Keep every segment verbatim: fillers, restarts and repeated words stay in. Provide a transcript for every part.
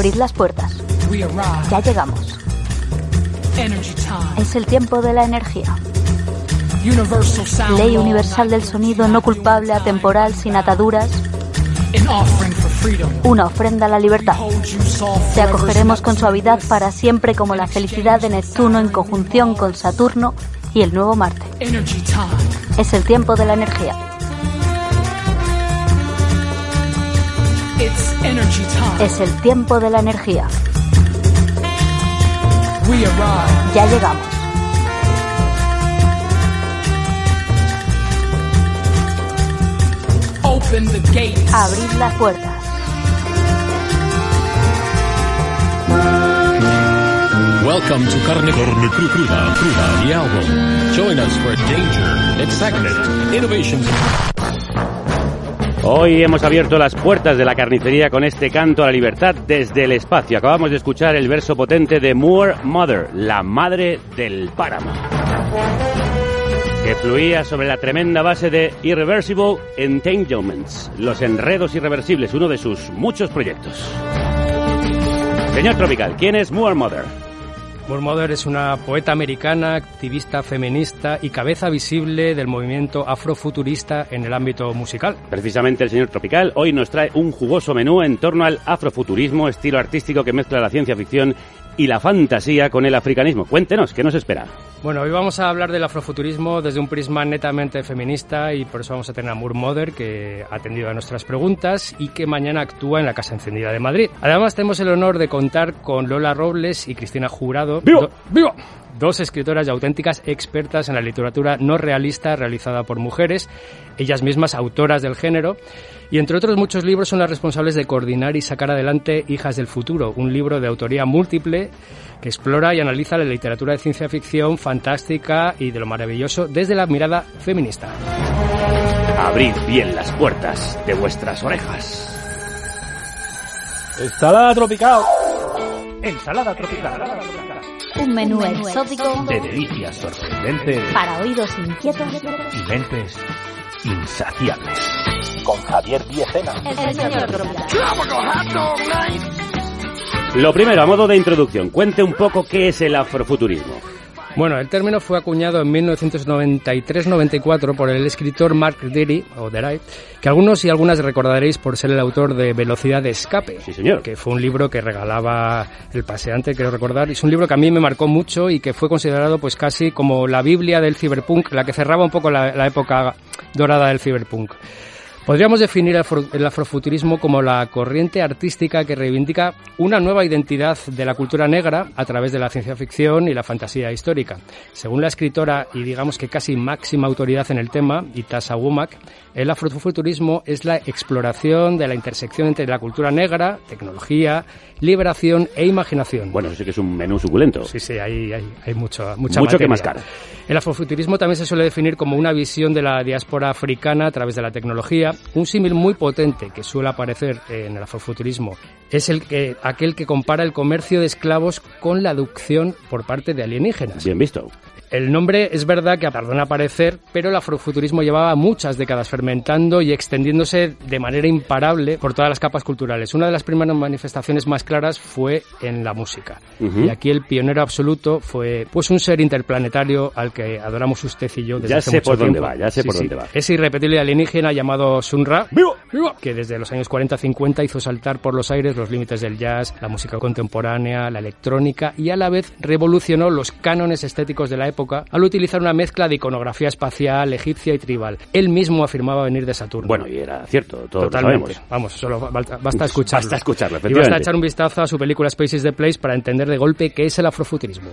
Abrid las puertas. Ya llegamos. Es el tiempo de la energía. Ley universal del sonido, no culpable, atemporal, sin ataduras. Una ofrenda a la libertad. Te acogeremos con suavidad para siempre, como la felicidad de Neptuno en conjunción con Saturno y el nuevo Marte. Es el tiempo de la energía. Es el tiempo de la energía. Ya llegamos. Abrid las puertas. Welcome to Carne, Carne Cru- Cruda, Cruda, the album. Join us for danger, excitement, innovations. Hoy hemos abierto las puertas de la carnicería con este canto a la libertad desde el espacio. Acabamos de escuchar el verso potente de Moor Mother, la madre del páramo, que fluía sobre la tremenda base de Irreversible Entanglements, los enredos irreversibles, uno de sus muchos proyectos. Señor Tropical, ¿quién es Moor Mother? Moor Mother es una poeta americana, activista feminista y cabeza visible del movimiento afrofuturista en el ámbito musical. Precisamente el señor Tropical hoy nos trae un jugoso menú en torno al afrofuturismo, estilo artístico que mezcla la ciencia ficción y la fantasía con el africanismo. Cuéntenos, ¿qué nos espera? Bueno, hoy vamos a hablar del afrofuturismo desde un prisma netamente feminista y por eso vamos a tener a Moor Mother, que ha atendido a nuestras preguntas y que mañana actúa en la Casa Encendida de Madrid. Además, tenemos el honor de contar con Lola Robles y Cristina Jurado. ¡Viva! Do- ¡Viva! Dos escritoras y auténticas expertas en la literatura no realista realizada por mujeres, ellas mismas autoras del género, y entre otros muchos libros son las responsables de coordinar y sacar adelante Hijas del Futuro, un libro de autoría múltiple que explora y analiza la literatura de ciencia ficción fantástica y de lo maravilloso desde la mirada feminista. Abrid bien las puertas de vuestras orejas. Ensalada tropical. Ensalada tropical. Un menú exótico De delicias sorprendentes para oídos inquietos. y mentes insaciables. Con Javier Diezena. El señor Tropical. Lo primero, a modo de introducción, cuente un poco qué es el afrofuturismo. Bueno, el término fue acuñado en mil novecientos noventa y tres noventa y cuatro por el escritor Mark Dery, o Dery, que algunos y algunas recordaréis por ser el autor de Velocidad de Escape. Sí, señor. Que fue un libro que regalaba El Paseante, creo recordar. Es un libro que a mí me marcó mucho y que fue considerado pues casi como la Biblia del ciberpunk, la que cerraba un poco la, la época dorada del ciberpunk. Podríamos definir el, afro, el afrofuturismo como la corriente artística que reivindica una nueva identidad de la cultura negra a través de la ciencia ficción y la fantasía histórica. Según la escritora y digamos que casi máxima autoridad en el tema, Itasha Womack, el afrofuturismo es la exploración de la intersección entre la cultura negra, tecnología, liberación e imaginación. Bueno, eso sí que es un menú suculento. Sí, sí, hay, hay, hay mucho, mucha Mucho materia. que mascar. El afrofuturismo también se suele definir como una visión de la diáspora africana a través de la tecnología. Un símil muy potente que suele aparecer en el afrofuturismo es el que, aquel que compara el comercio de esclavos con la aducción por parte de alienígenas. Bien visto. El nombre es verdad que tardó en aparecer, pero el afrofuturismo llevaba muchas décadas fermentando y extendiéndose de manera imparable por todas las capas culturales. Una de las primeras manifestaciones más claras fue en la música. Uh-huh. Y aquí el pionero absoluto fue pues un ser interplanetario al que adoramos usted y yo desde ya hace sé mucho por tiempo. dónde va, ya sé sí, por sí. dónde va. Ese irrepetible alienígena llamado Sun-Ra, ¡Viva! ¡Viva! que desde los años cuarenta cincuenta hizo saltar por los aires los límites del jazz, la música contemporánea, la electrónica y a la vez revolucionó los cánones estéticos de la época al utilizar una mezcla de iconografía espacial, egipcia y tribal. Él mismo afirmaba venir de Saturno. Bueno, y era cierto, todos Totalmente. lo sabemos. Vamos, solo basta, basta escucharlo. Basta escucharlo, Y basta efectivamente. echar un vistazo a su película Space is the Place para entender de golpe qué es el afrofuturismo.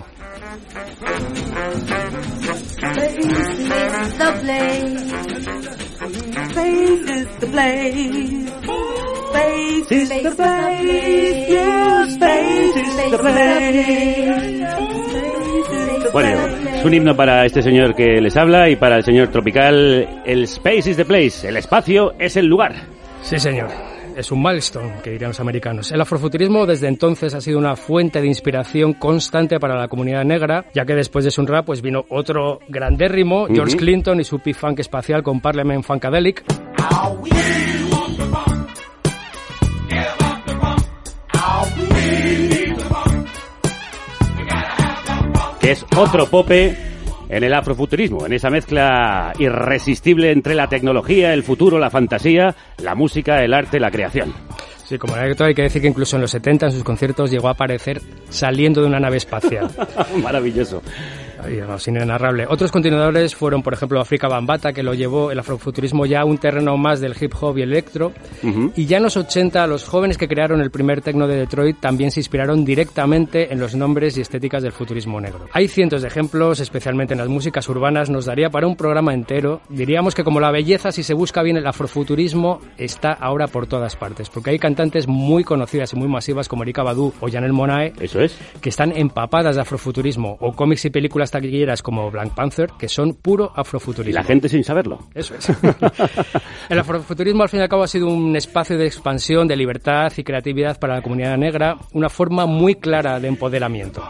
Space is the place. Space is the place. Space is the place. Yeah, space is the place. Bueno, es un himno para este señor que les habla y para el señor Tropical. El space is the place, el espacio es el lugar. Sí, señor. Es un milestone, que dirían los americanos. El afrofuturismo desde entonces ha sido una fuente de inspiración constante para la comunidad negra, ya que después de Sun-Ra pues vino otro grandérrimo, George uh-huh. Clinton y su P-Funk espacial con Parliament Funkadelic. es otro pope en el afrofuturismo, en esa mezcla irresistible entre la tecnología, el futuro, la fantasía, la música, el arte, la creación. Sí, como anécdota hay que decir que incluso en los setenta, en sus conciertos, llegó a aparecer saliendo de una nave espacial. Maravilloso. Digamos, inenarrable. Otros continuadores fueron, por ejemplo, Afrika Bambaataa, que lo llevó el afrofuturismo ya a un terreno más del hip hop y el electro. Uh-huh. Y ya en los ochenta, los jóvenes que crearon el primer techno de Detroit también se inspiraron directamente en los nombres y estéticas del futurismo negro. Hay cientos de ejemplos, especialmente en las músicas urbanas, nos daría para un programa entero. Diríamos que como la belleza, si se busca bien el afrofuturismo, está ahora por todas partes, porque hay cantantes muy conocidas y muy masivas como Erykah Badu o Janelle Monáe, eso es, que están empapadas de afrofuturismo, o cómics y películas taquilleras como Black Panther, que son puro afrofuturismo. Y la gente sin saberlo. Eso es. El afrofuturismo, al fin y al cabo, ha sido un espacio de expansión, de libertad y creatividad para la comunidad negra, una forma muy clara de empoderamiento.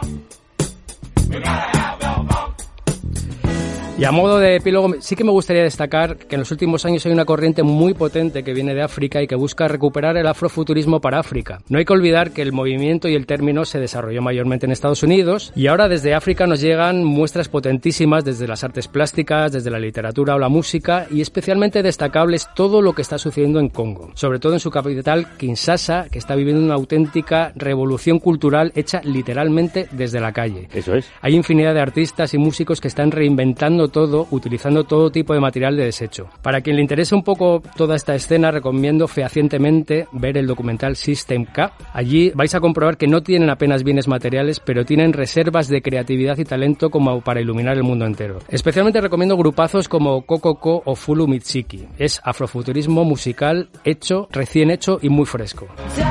Y a modo de epílogo, sí que me gustaría destacar que en los últimos años hay una corriente muy potente que viene de África y que busca recuperar el afrofuturismo para África. No hay que olvidar que el movimiento y el término se desarrolló mayormente en Estados Unidos y ahora desde África nos llegan muestras potentísimas desde las artes plásticas, desde la literatura o la música, y especialmente destacables todo lo que está sucediendo en Congo, sobre todo en su capital Kinshasa, que está viviendo una auténtica revolución cultural hecha literalmente desde la calle. Eso es. Hay infinidad de artistas y músicos que están reinventando todo, utilizando todo tipo de material de desecho. Para quien le interese un poco toda esta escena, recomiendo fehacientemente ver el documental System K. Allí vais a comprobar que no tienen apenas bienes materiales, pero tienen reservas de creatividad y talento como para iluminar el mundo entero. Especialmente recomiendo grupazos como Kokoko o Fulu Mitsiki. Es afrofuturismo musical hecho, recién hecho y muy fresco.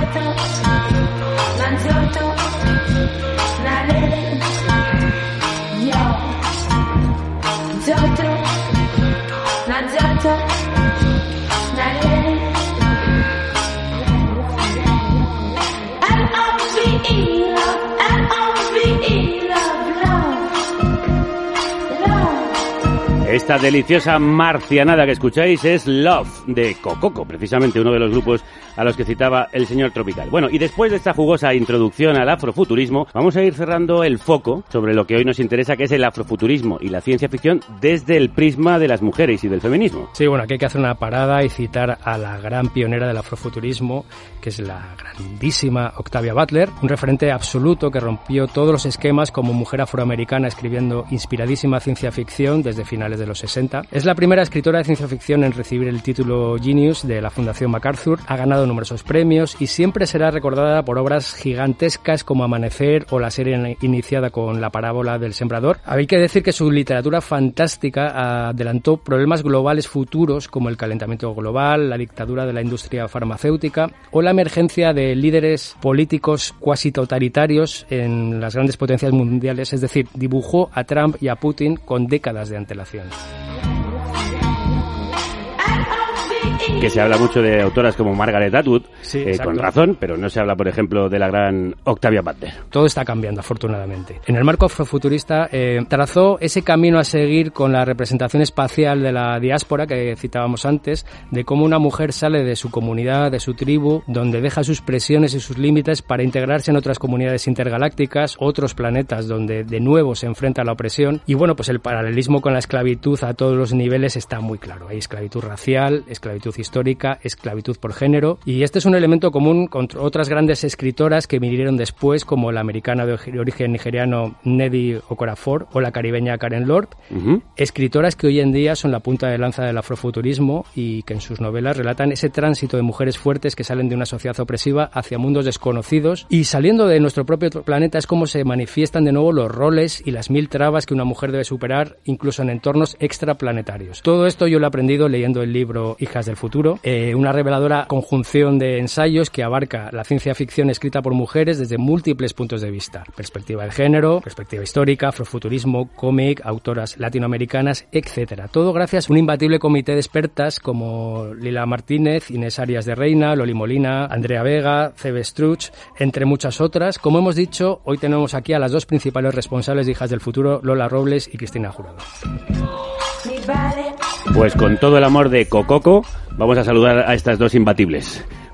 Esta deliciosa marcianada que escucháis es Love, de Kokoko, precisamente uno de los grupos a los que citaba el señor Tropical. Bueno, y después de esta jugosa introducción al afrofuturismo, vamos a ir cerrando el foco sobre lo que hoy nos interesa, que es el afrofuturismo y la ciencia ficción desde el prisma de las mujeres y del feminismo. Sí, bueno, aquí hay que hacer una parada y citar a la gran pionera del afrofuturismo, que es la grandísima Octavia Butler, un referente absoluto que rompió todos los esquemas como mujer afroamericana escribiendo inspiradísima ciencia ficción desde finales de los sesenta. Es la primera escritora de ciencia ficción en recibir el título Genius de la Fundación MacArthur, ha ganado numerosos premios y siempre será recordada por obras gigantescas como Amanecer o la serie iniciada con La parábola del sembrador. Hay que decir que su literatura fantástica adelantó problemas globales futuros como el calentamiento global, la dictadura de la industria farmacéutica o la emergencia de líderes políticos cuasi totalitarios en las grandes potencias mundiales, es decir, dibujó a Trump y a Putin con décadas de antelación. Que se habla mucho de autoras como Margaret Atwood, sí, eh, con razón, pero no se habla, por ejemplo, de la gran Octavia Butler. Todo está cambiando, afortunadamente. En el marco afrofuturista eh, trazó ese camino a seguir con la representación espacial de la diáspora que citábamos antes, de cómo una mujer sale de su comunidad, de su tribu, donde deja sus presiones y sus límites para integrarse en otras comunidades intergalácticas, otros planetas donde de nuevo se enfrenta a la opresión. Y bueno, pues el paralelismo con la esclavitud a todos los niveles está muy claro. Hay esclavitud racial, esclavitud histórica, esclavitud por género, y este es un elemento común con otras grandes escritoras que vinieron después, como la americana de origen nigeriano Nnedi Okorafor o la caribeña Karen Lord, uh-huh. escritoras que hoy en día son la punta de lanza del afrofuturismo y que en sus novelas relatan ese tránsito de mujeres fuertes que salen de una sociedad opresiva hacia mundos desconocidos, y saliendo de nuestro propio planeta es como se manifiestan de nuevo los roles y las mil trabas que una mujer debe superar incluso en entornos extraplanetarios. Todo esto yo lo he aprendido leyendo el libro Hijas del Futuro, eh, una reveladora conjunción de ensayos que abarca la ciencia ficción escrita por mujeres desde múltiples puntos de vista: perspectiva de género, perspectiva histórica, afrofuturismo, cómic, autoras latinoamericanas, etcétera. Todo gracias a un imbatible comité de expertas como Lila Martínez, Inés Arias de Reina, Loli Molina, Andrea Vega, Cebe Struch, entre muchas otras. Como hemos dicho, hoy tenemos aquí a las dos principales responsables de Hijas del Futuro, Lola Robles y Cristina Jurado. Pues con todo el amor de Kokoko, vamos a saludar a estas dos imbatibles.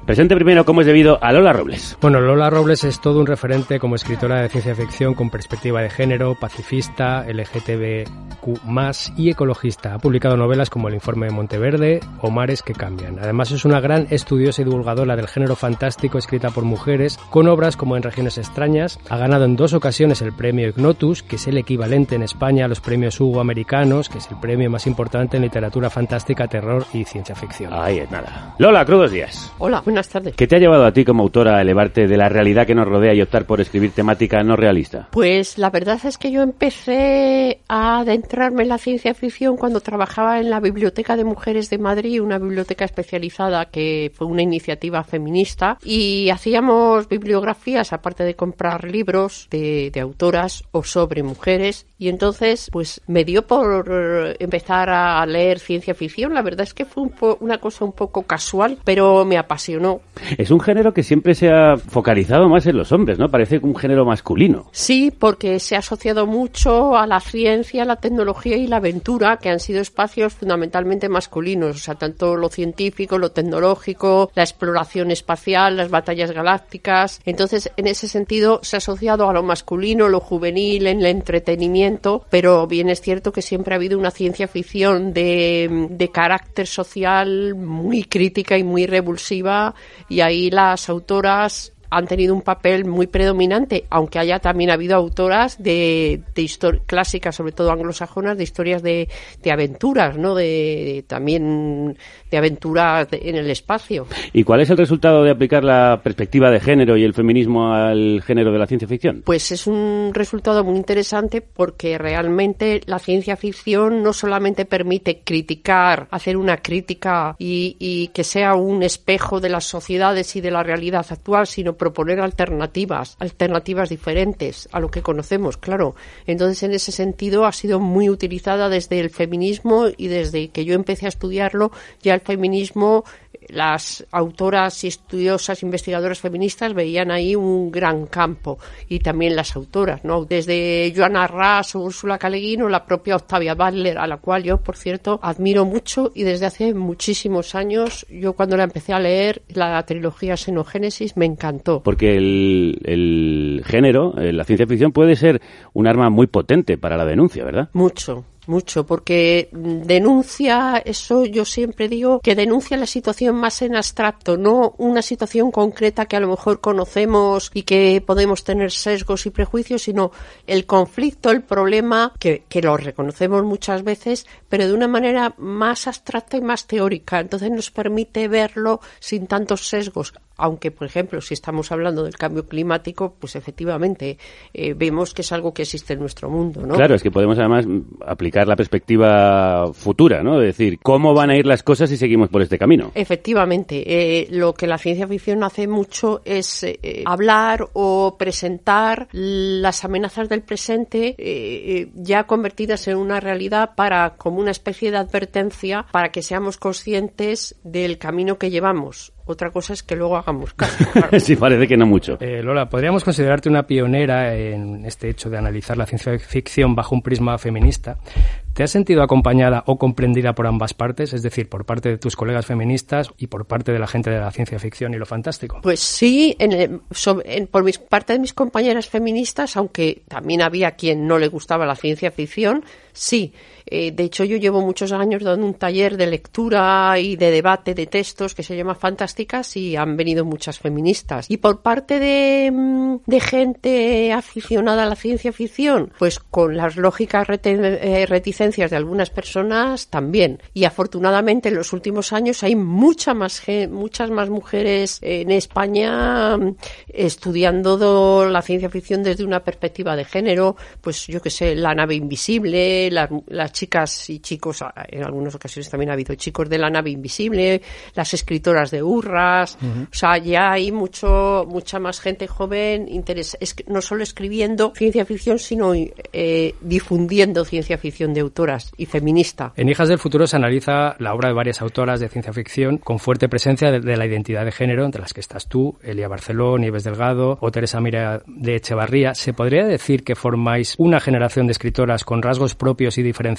Presente primero, como es debido, a Lola Robles. Bueno, Lola Robles es todo un referente como escritora de ciencia ficción con perspectiva de género, pacifista, L G T B Q más, y ecologista. Ha publicado novelas como El informe de Monteverde o Mares que cambian. Además es una gran estudiosa y divulgadora del género fantástico escrita por mujeres, con obras como En regiones extrañas. Ha ganado en dos ocasiones el premio Ignotus, que es el equivalente en España a los premios Hugo americanos, que es el premio más importante en literatura fantástica, terror y ciencia ficción. Ahí es nada. Lola, crudos días. Hola, buenas tardes. ¿Qué te ha llevado a ti como autora a elevarte de la realidad que nos rodea y optar por escribir temática no realista? Pues la verdad es que yo empecé a adentrarme en la ciencia ficción cuando trabajaba en la Biblioteca de Mujeres de Madrid, una biblioteca especializada que fue una iniciativa feminista, y hacíamos bibliografías, aparte de comprar libros de, de autoras o sobre mujeres, y entonces pues me dio por empezar a leer ciencia ficción. La verdad es que fue un po- una cosa un poco casual, pero me apasionó. Es un género que siempre se ha focalizado más en los hombres, ¿no? Parece un género masculino. Sí, porque se ha asociado mucho a la ciencia, la tecnología y la aventura, que han sido espacios fundamentalmente masculinos, o sea, tanto lo científico, lo tecnológico, la exploración espacial, las batallas galácticas. Entonces, en ese sentido, se ha asociado a lo masculino, lo juvenil, en el entretenimiento, pero bien es cierto que siempre ha habido una ciencia ficción de, de carácter social muy crítica y muy revulsiva, y ahí las autoras han tenido un papel muy predominante, aunque haya también habido autoras de, de historias clásicas, sobre todo anglosajonas, de historias de, de aventuras, ¿no? De, de también de aventuras de, en el espacio. ¿Y cuál es el resultado de aplicar la perspectiva de género y el feminismo al género de la ciencia ficción? Pues es un resultado muy interesante, porque realmente la ciencia ficción no solamente permite criticar, hacer una crítica y, y que sea un espejo de las sociedades y de la realidad actual, sino proponer alternativas, alternativas diferentes a lo que conocemos, claro. Entonces, en ese sentido, ha sido muy utilizada desde el feminismo, y desde que yo empecé a estudiarlo, ya el feminismo, las autoras y estudiosas, investigadoras feministas veían ahí un gran campo, y también las autoras, ¿no? Desde Joanna Russ o Úrsula K. Le Guin o la propia Octavia Butler, a la cual yo, por cierto, admiro mucho, y desde hace muchísimos años, yo cuando la empecé a leer, la trilogía Xenogénesis, me encantó. Porque el, el género, la ciencia ficción, puede ser un arma muy potente para la denuncia, ¿verdad? Mucho. Mucho, porque denuncia, eso yo siempre digo, que denuncia la situación más en abstracto, no una situación concreta que a lo mejor conocemos y que podemos tener sesgos y prejuicios, sino el conflicto, el problema, que, que lo reconocemos muchas veces, pero de una manera más abstracta y más teórica. Entonces nos permite verlo sin tantos sesgos. Aunque, por ejemplo, si estamos hablando del cambio climático, pues efectivamente eh, vemos que es algo que existe en nuestro mundo, ¿no? Claro, es que podemos además aplicar la perspectiva futura, ¿no? Es decir, ¿cómo van a ir las cosas si seguimos por este camino? Efectivamente. Eh, lo que la ciencia ficción hace mucho es eh, hablar o presentar las amenazas del presente eh, ya convertidas en una realidad, para como una especie de advertencia, para que seamos conscientes del camino que llevamos. Otra cosa es que luego hagamos caso. Claro. Sí, parece que no mucho. Eh, Lola, ¿podríamos considerarte una pionera en este hecho de analizar la ciencia ficción bajo un prisma feminista? ¿Te has sentido acompañada o comprendida por ambas partes? Es decir, por parte de tus colegas feministas y por parte de la gente de la ciencia ficción y lo fantástico. Pues sí, en el, sobre, en, por mis, parte de mis compañeras feministas, aunque también había quien no le gustaba la ciencia ficción, sí. Eh, de hecho, yo llevo muchos años dando un taller de lectura y de debate de textos que se llama Fantásticas, y han venido muchas feministas. Y por parte de, de gente aficionada a la ciencia ficción, pues con las lógicas reten, eh, reticencias de algunas personas también. Y afortunadamente en los últimos años hay mucha más, muchas más mujeres en España estudiando do, la ciencia ficción desde una perspectiva de género. Pues yo que sé, La nave invisible, las, las chicas y chicos, en algunas ocasiones también ha habido chicos de La nave invisible, las escritoras de Urras, uh-huh. O sea, ya hay mucho mucha más gente joven interés, es, no solo escribiendo ciencia ficción, sino eh, difundiendo ciencia ficción de autoras y feminista. En Hijas del Futuro se analiza la obra de varias autoras de ciencia ficción con fuerte presencia de, de la identidad de género, entre las que estás tú, Elia Barceló, Nieves Delgado o Teresa Mira de Echevarría. ¿Se podría decir que formáis una generación de escritoras con rasgos propios y diferenciados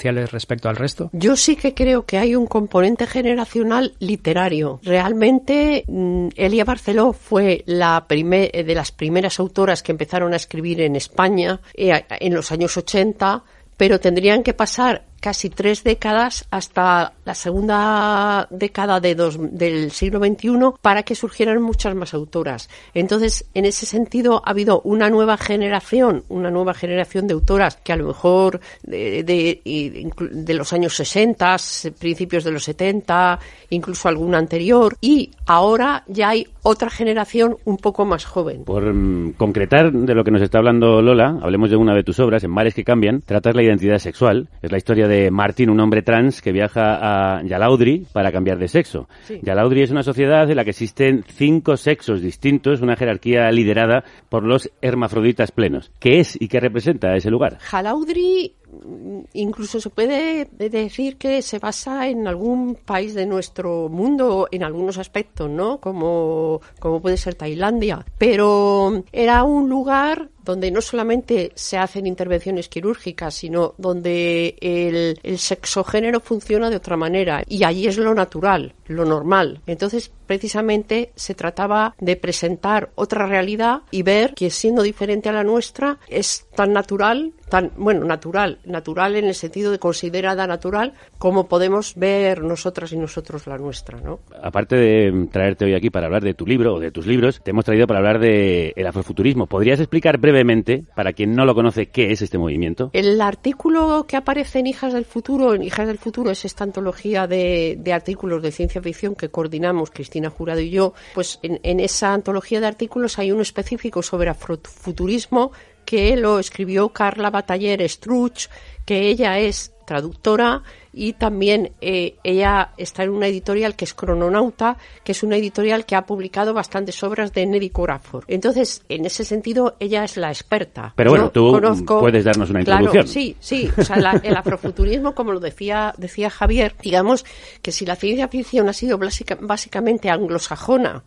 diferenciales respecto al resto? Yo sí que creo que hay un componente generacional literario. Realmente, Elia Barceló fue la primer, de las primeras autoras que empezaron a escribir en España eh, en los años ochenta, pero tendrían que pasar casi tres décadas hasta la segunda década de dos, del siglo veintiuno para que surgieran muchas más autoras. Entonces, en ese sentido, ha habido una nueva generación, una nueva generación de autoras que a lo mejor de, de, de los años sesenta, principios de los setenta, incluso alguna anterior, y ahora ya hay otra generación un poco más joven. Por um, concretar de lo que nos está hablando Lola, hablemos de una de tus obras, En mares que cambian. Tratas la identidad sexual. Es la historia de Martín, un hombre trans que viaja a Yalaudri para cambiar de sexo. Sí. Yalaudri es una sociedad en la que existen cinco sexos distintos, una jerarquía liderada por los hermafroditas plenos. ¿Qué es y qué representa ese lugar? Yalaudri incluso se puede decir que se basa en algún país de nuestro mundo en algunos aspectos, ¿no? Como, como puede ser Tailandia. Pero era un lugar donde no solamente se hacen intervenciones quirúrgicas, sino donde el, el sexogénero funciona de otra manera. Y allí es lo natural, lo normal. Entonces, precisamente, se trataba de presentar otra realidad y ver que, siendo diferente a la nuestra, es tan natural, tan, bueno, natural, natural en el sentido de considerada natural, como podemos ver nosotras y nosotros la nuestra, ¿no? Aparte de traerte hoy aquí para hablar de tu libro o de tus libros, te hemos traído para hablar de el afrofuturismo. ¿Podrías explicar brevemente, para quien no lo conoce, qué es este movimiento? El artículo que aparece en Hijas del Futuro, en Hijas del Futuro es esta antología de, de artículos de ciencia ficción que coordinamos Cristina Jurado y yo. Pues en, en esa antología de artículos hay uno específico sobre afrofuturismo que lo escribió Carla Bataller Struch, que ella es traductora y también eh, ella está en una editorial que es Crononauta, que es una editorial que ha publicado bastantes obras de Nnedi Okorafor. Entonces, en ese sentido, ella es la experta. Pero bueno, Yo tú conozco, puedes darnos una claro, introducción. Sí, sí. O sea, la, el afrofuturismo, como lo decía, decía Javier, digamos que si la ciencia ficción ha sido básica, básicamente anglosajona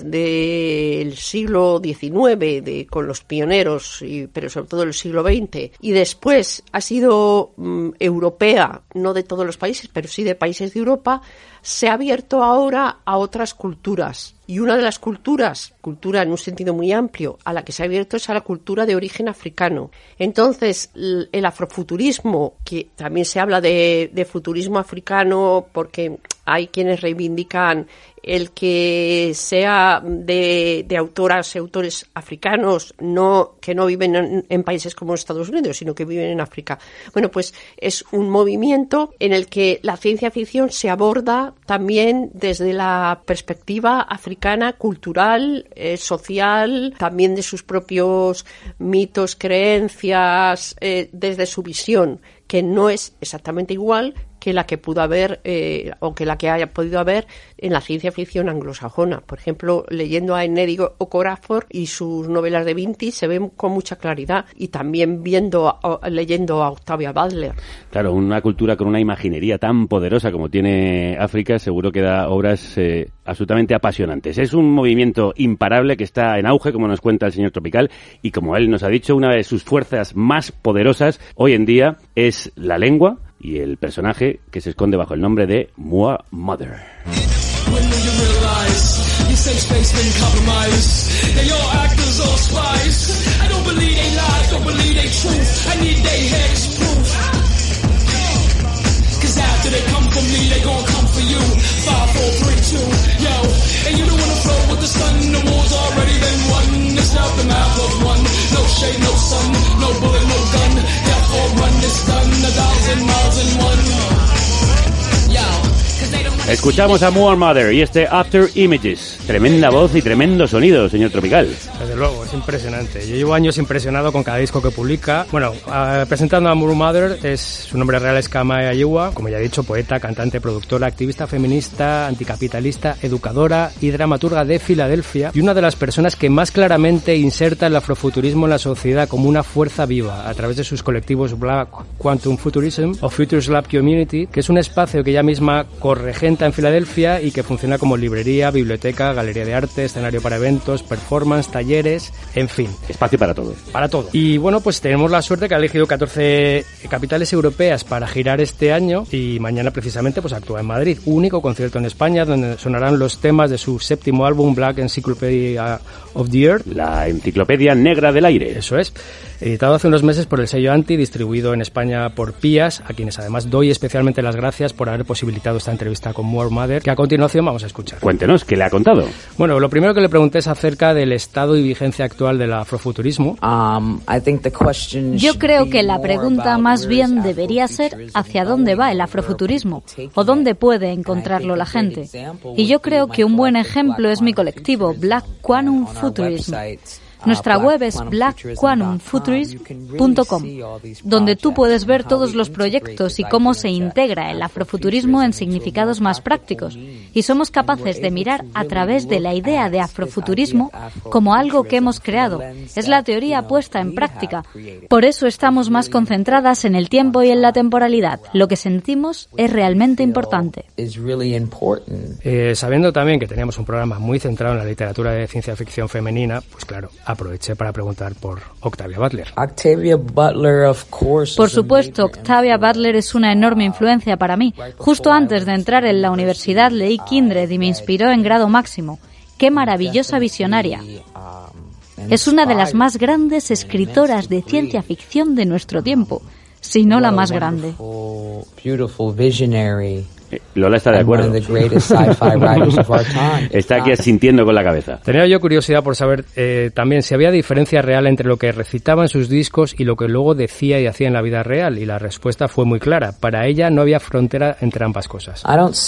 desde el siglo diecinueve, de, con los pioneros, y, pero sobre todo el siglo veinte, y después ha sido mm, europea, no de todos los países, pero sí de países de Europa, se ha abierto ahora a otras culturas. Y una de las culturas, cultura en un sentido muy amplio, a la que se ha abierto es a la cultura de origen africano. Entonces, el afrofuturismo, que también se habla de, de futurismo africano porque hay quienes reivindican el que sea de, de autoras y autores africanos no que no viven en, en países como Estados Unidos, sino que viven en África. Bueno, pues es un movimiento en el que la ciencia ficción se aborda también desde la perspectiva africana, cultural, eh, social, también de sus propios mitos, creencias, eh, desde su visión, que no es exactamente igual que la que pudo haber eh, o que la que haya podido haber en la ciencia ficción anglosajona. Por ejemplo, leyendo a Nnedi Okorafor y sus novelas de vintage se ven con mucha claridad, y también viendo leyendo a Octavia Butler. Claro, una cultura con una imaginería tan poderosa como tiene África seguro que da obras eh, absolutamente apasionantes. Es un movimiento imparable que está en auge, como nos cuenta el señor Tropical, y como él nos ha dicho, una de sus fuerzas más poderosas hoy en día es la lengua y el personaje que se esconde bajo el nombre de Moor Mother. Escuchamos a Moor Mother y este After Images. Tremenda voz y tremendo sonido, señor Tropical. Desde luego, es impresionante. Yo llevo años impresionado con cada disco que publica. Bueno, uh, presentando a Moor Mother, es, su nombre real es Kamae Ayiwa. Como ya he dicho, poeta, cantante, productora, activista feminista, anticapitalista, educadora y dramaturga de Filadelfia, y una de las personas que más claramente inserta el afrofuturismo en la sociedad como una fuerza viva a través de sus colectivos Black Quantum Futurism o Futures Lab Community, que es un espacio que ella misma corregenta en Filadelfia y que funciona como librería, biblioteca, galería de arte, escenario para eventos, performance, talleres en fin. Espacio para todo. Para todo. Y bueno, pues tenemos la suerte que ha elegido catorce capitales europeas para girar este año y mañana precisamente pues actúa en Madrid. Único concierto en España donde sonarán los temas de su séptimo álbum Black Encyclopedia of the Earth. La enciclopedia negra del aire. Eso es. Editado hace unos meses por el sello Anti, distribuido en España por Pías, a quienes además doy especialmente las gracias por haber posibilitado esta entrevista con Moore Mother, que a continuación vamos a escuchar. Cuéntenos, ¿qué le ha contado? Bueno, lo primero que le pregunté es acerca del estado y vigencia actual del afrofuturismo. Um, I think the question Yo creo que la pregunta más bien debería ser hacia dónde va el afrofuturismo o dónde puede encontrarlo la gente. Y yo creo que un buen ejemplo es mi colectivo Black Quantum Futurism. Nuestra web es black quantum futurism punto com, donde tú puedes ver todos los proyectos y cómo se integra el afrofuturismo en significados más prácticos. Y somos capaces de mirar a través de la idea de afrofuturismo como algo que hemos creado. Es la teoría puesta en práctica. Por eso estamos más concentradas en el tiempo y en la temporalidad. Lo que sentimos es realmente importante. Eh, sabiendo también que teníamos un programa muy centrado en la literatura de ciencia ficción femenina, pues claro, aproveché para preguntar por Octavia Butler. Octavia Butler, of course. Por supuesto, Octavia Butler es una enorme influencia para mí. Justo antes de entrar en la universidad leí Kindred y me inspiró en grado máximo. ¡Qué maravillosa visionaria! Es una de las más grandes escritoras de ciencia ficción de nuestro tiempo, si no la más grande. Lola está de acuerdo. Está aquí asintiendo con la cabeza. Tenía yo curiosidad por saber eh, también si había diferencia real entre lo que recitaba en sus discos y lo que luego decía y hacía en la vida real, y la respuesta fue muy clara. Para ella no había frontera entre ambas cosas.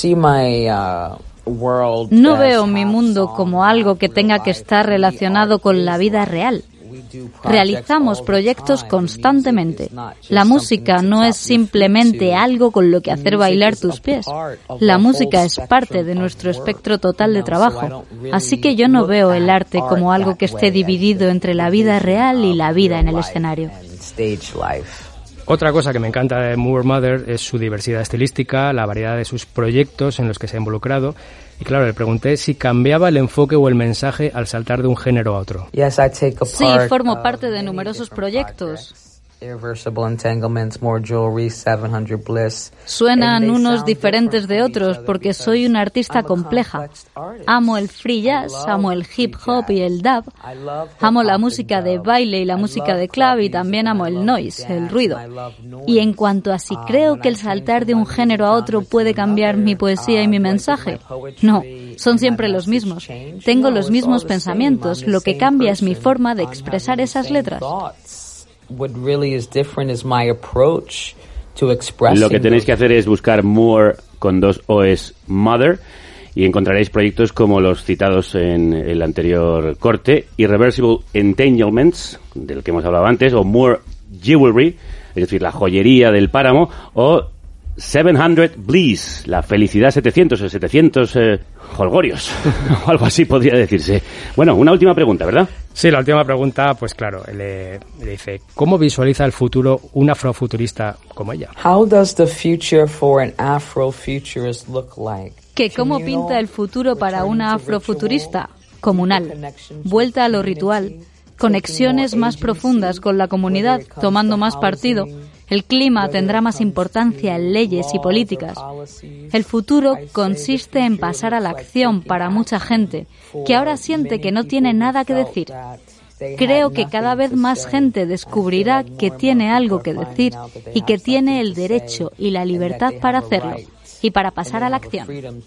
No veo mi mundo como algo que tenga que estar relacionado con la vida real. Realizamos proyectos constantemente. La música no es simplemente algo con lo que hacer bailar tus pies. La música es parte de nuestro espectro total de trabajo. Así que yo no veo el arte como algo que esté dividido entre la vida real y la vida en el escenario. Otra cosa que me encanta de Moore Mother es su diversidad estilística, la variedad de sus proyectos en los que se ha involucrado. Y claro, le pregunté si cambiaba el enfoque o el mensaje al saltar de un género a otro. Sí, formo parte de numerosos proyectos. Suenan unos diferentes de otros porque soy una artista compleja. Amo el free jazz, amo el hip hop y el dub. Amo la música de baile y la música de club y también amo el noise, el ruido. Y en cuanto a si creo que el saltar de un género a otro puede cambiar mi poesía y mi mensaje, no, son siempre los mismos. Tengo los mismos pensamientos, lo que cambia es mi forma de expresar esas letras. Lo que tenéis que hacer es buscar Moore con dos O's Mother y encontraréis proyectos como los citados en el anterior corte, Irreversible Entanglements, del que hemos hablado antes, o Moore Jewelry, es decir, la joyería del páramo, o setecientos Bliss, la felicidad setecientos o setecientos eh, holgorios, o algo así podría decirse. Bueno, una última pregunta, ¿verdad? Sí, la última pregunta, pues claro, le, le dice, ¿cómo visualiza el futuro un afrofuturista como ella? How does the future for an afrofuturist look like? ¿Que cómo pinta el futuro para una afrofuturista? Comunal, vuelta a lo ritual, conexiones más profundas con la comunidad, tomando más partido. El clima tendrá más importancia en leyes y políticas. El futuro consiste en pasar a la acción para mucha gente, que ahora siente que no tiene nada que decir. Creo que cada vez más gente descubrirá que tiene algo que decir y que tiene el derecho y la libertad para hacerlo y para pasar a la acción.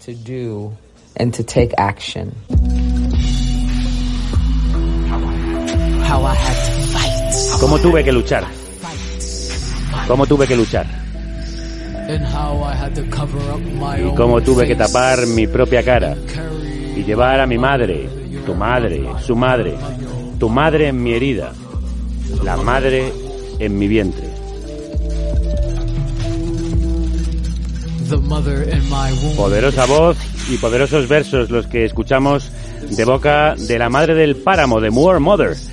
¿Cómo tuve que luchar? ¿Cómo tuve que luchar? Y cómo tuve que tapar mi propia cara y llevar a mi madre, tu madre, su madre, tu madre en mi herida, la madre en mi vientre. Poderosa voz y poderosos versos los que escuchamos de boca de la madre del páramo, de Moore Mother.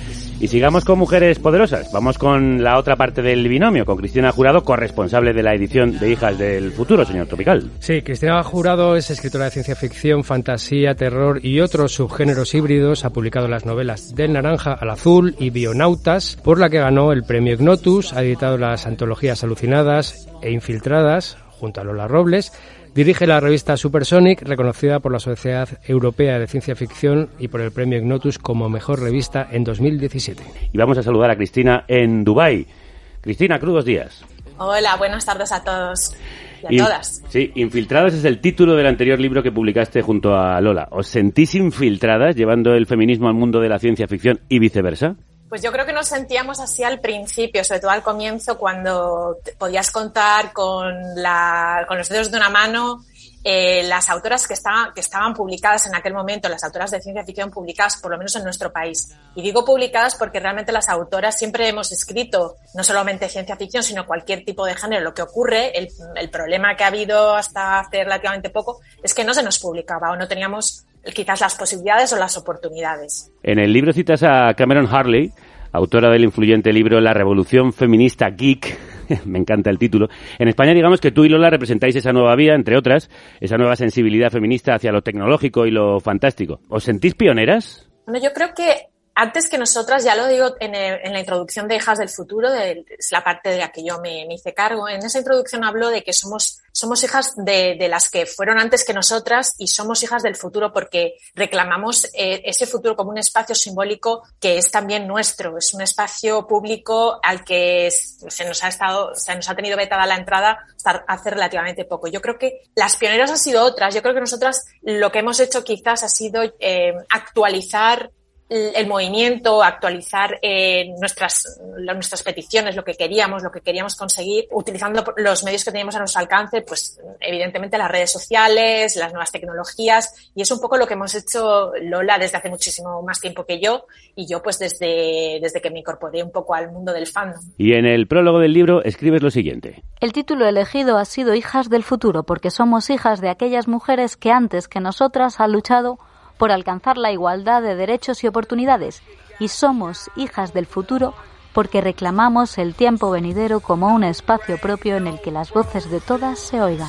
Y sigamos con mujeres poderosas. Vamos con la otra parte del binomio, con Cristina Jurado, corresponsable de la edición de Hijas del Futuro, señor Tropical. Sí, Cristina Jurado es escritora de ciencia ficción, fantasía, terror y otros subgéneros híbridos. Ha publicado las novelas Del naranja al azul y Bionautas, por la que ganó el premio Ignotus. Ha editado las antologías Alucinadas e Infiltradas, junto a Lola Robles. Dirige la revista Supersonic, reconocida por la Sociedad Europea de Ciencia Ficción y por el premio Ignotus como mejor revista en dos mil diecisiete. Y vamos a saludar a Cristina en Dubái. Cristina, crudos días. Hola, buenas tardes a todos y a In- todas. Sí, Infiltradas es el título del anterior libro que publicaste junto a Lola. ¿Os sentís infiltradas llevando el feminismo al mundo de la ciencia ficción y viceversa? Pues yo creo que nos sentíamos así al principio, sobre todo al comienzo, cuando te- podías contar con, la, con los dedos de una mano eh, las autoras que estaban, que estaban publicadas en aquel momento, las autoras de ciencia ficción publicadas, por lo menos en nuestro país. Y digo publicadas porque realmente las autoras siempre hemos escrito no solamente ciencia ficción, sino cualquier tipo de género. Lo que ocurre, el, el problema que ha habido hasta hace relativamente poco, es que no se nos publicaba o no teníamos quizás las posibilidades o las oportunidades. En el libro citas a Cameron Harley, autora del influyente libro La Revolución Feminista Geek. Me encanta el título. En España, digamos que tú y Lola representáis esa nueva vía, entre otras, esa nueva sensibilidad feminista hacia lo tecnológico y lo fantástico. ¿Os sentís pioneras? Bueno, yo creo que antes que nosotras, ya lo digo en, el, en la introducción de Hijas del Futuro, de, es la parte de la que yo me, me hice cargo, en esa introducción hablo de que somos, somos hijas de, de las que fueron antes que nosotras y somos hijas del futuro porque reclamamos eh, ese futuro como un espacio simbólico que es también nuestro, es un espacio público al que se nos ha estado, se nos ha tenido vetada la entrada hasta hace relativamente poco. Yo creo que las pioneras han sido otras, yo creo que nosotras lo que hemos hecho quizás ha sido eh, actualizar el movimiento, actualizar eh, nuestras, nuestras peticiones, lo que queríamos, lo que queríamos conseguir, utilizando los medios que teníamos a nuestro alcance, pues evidentemente las redes sociales, las nuevas tecnologías, y es un poco lo que hemos hecho Lola desde hace muchísimo más tiempo que yo, y yo pues desde, desde que me incorporé un poco al mundo del fandom. Y en el prólogo del libro escribes lo siguiente. El título elegido ha sido Hijas del Futuro porque somos hijas de aquellas mujeres que antes que nosotras han luchado por alcanzar la igualdad de derechos y oportunidades, y somos hijas del futuro porque reclamamos el tiempo venidero como un espacio propio en el que las voces de todas se oigan.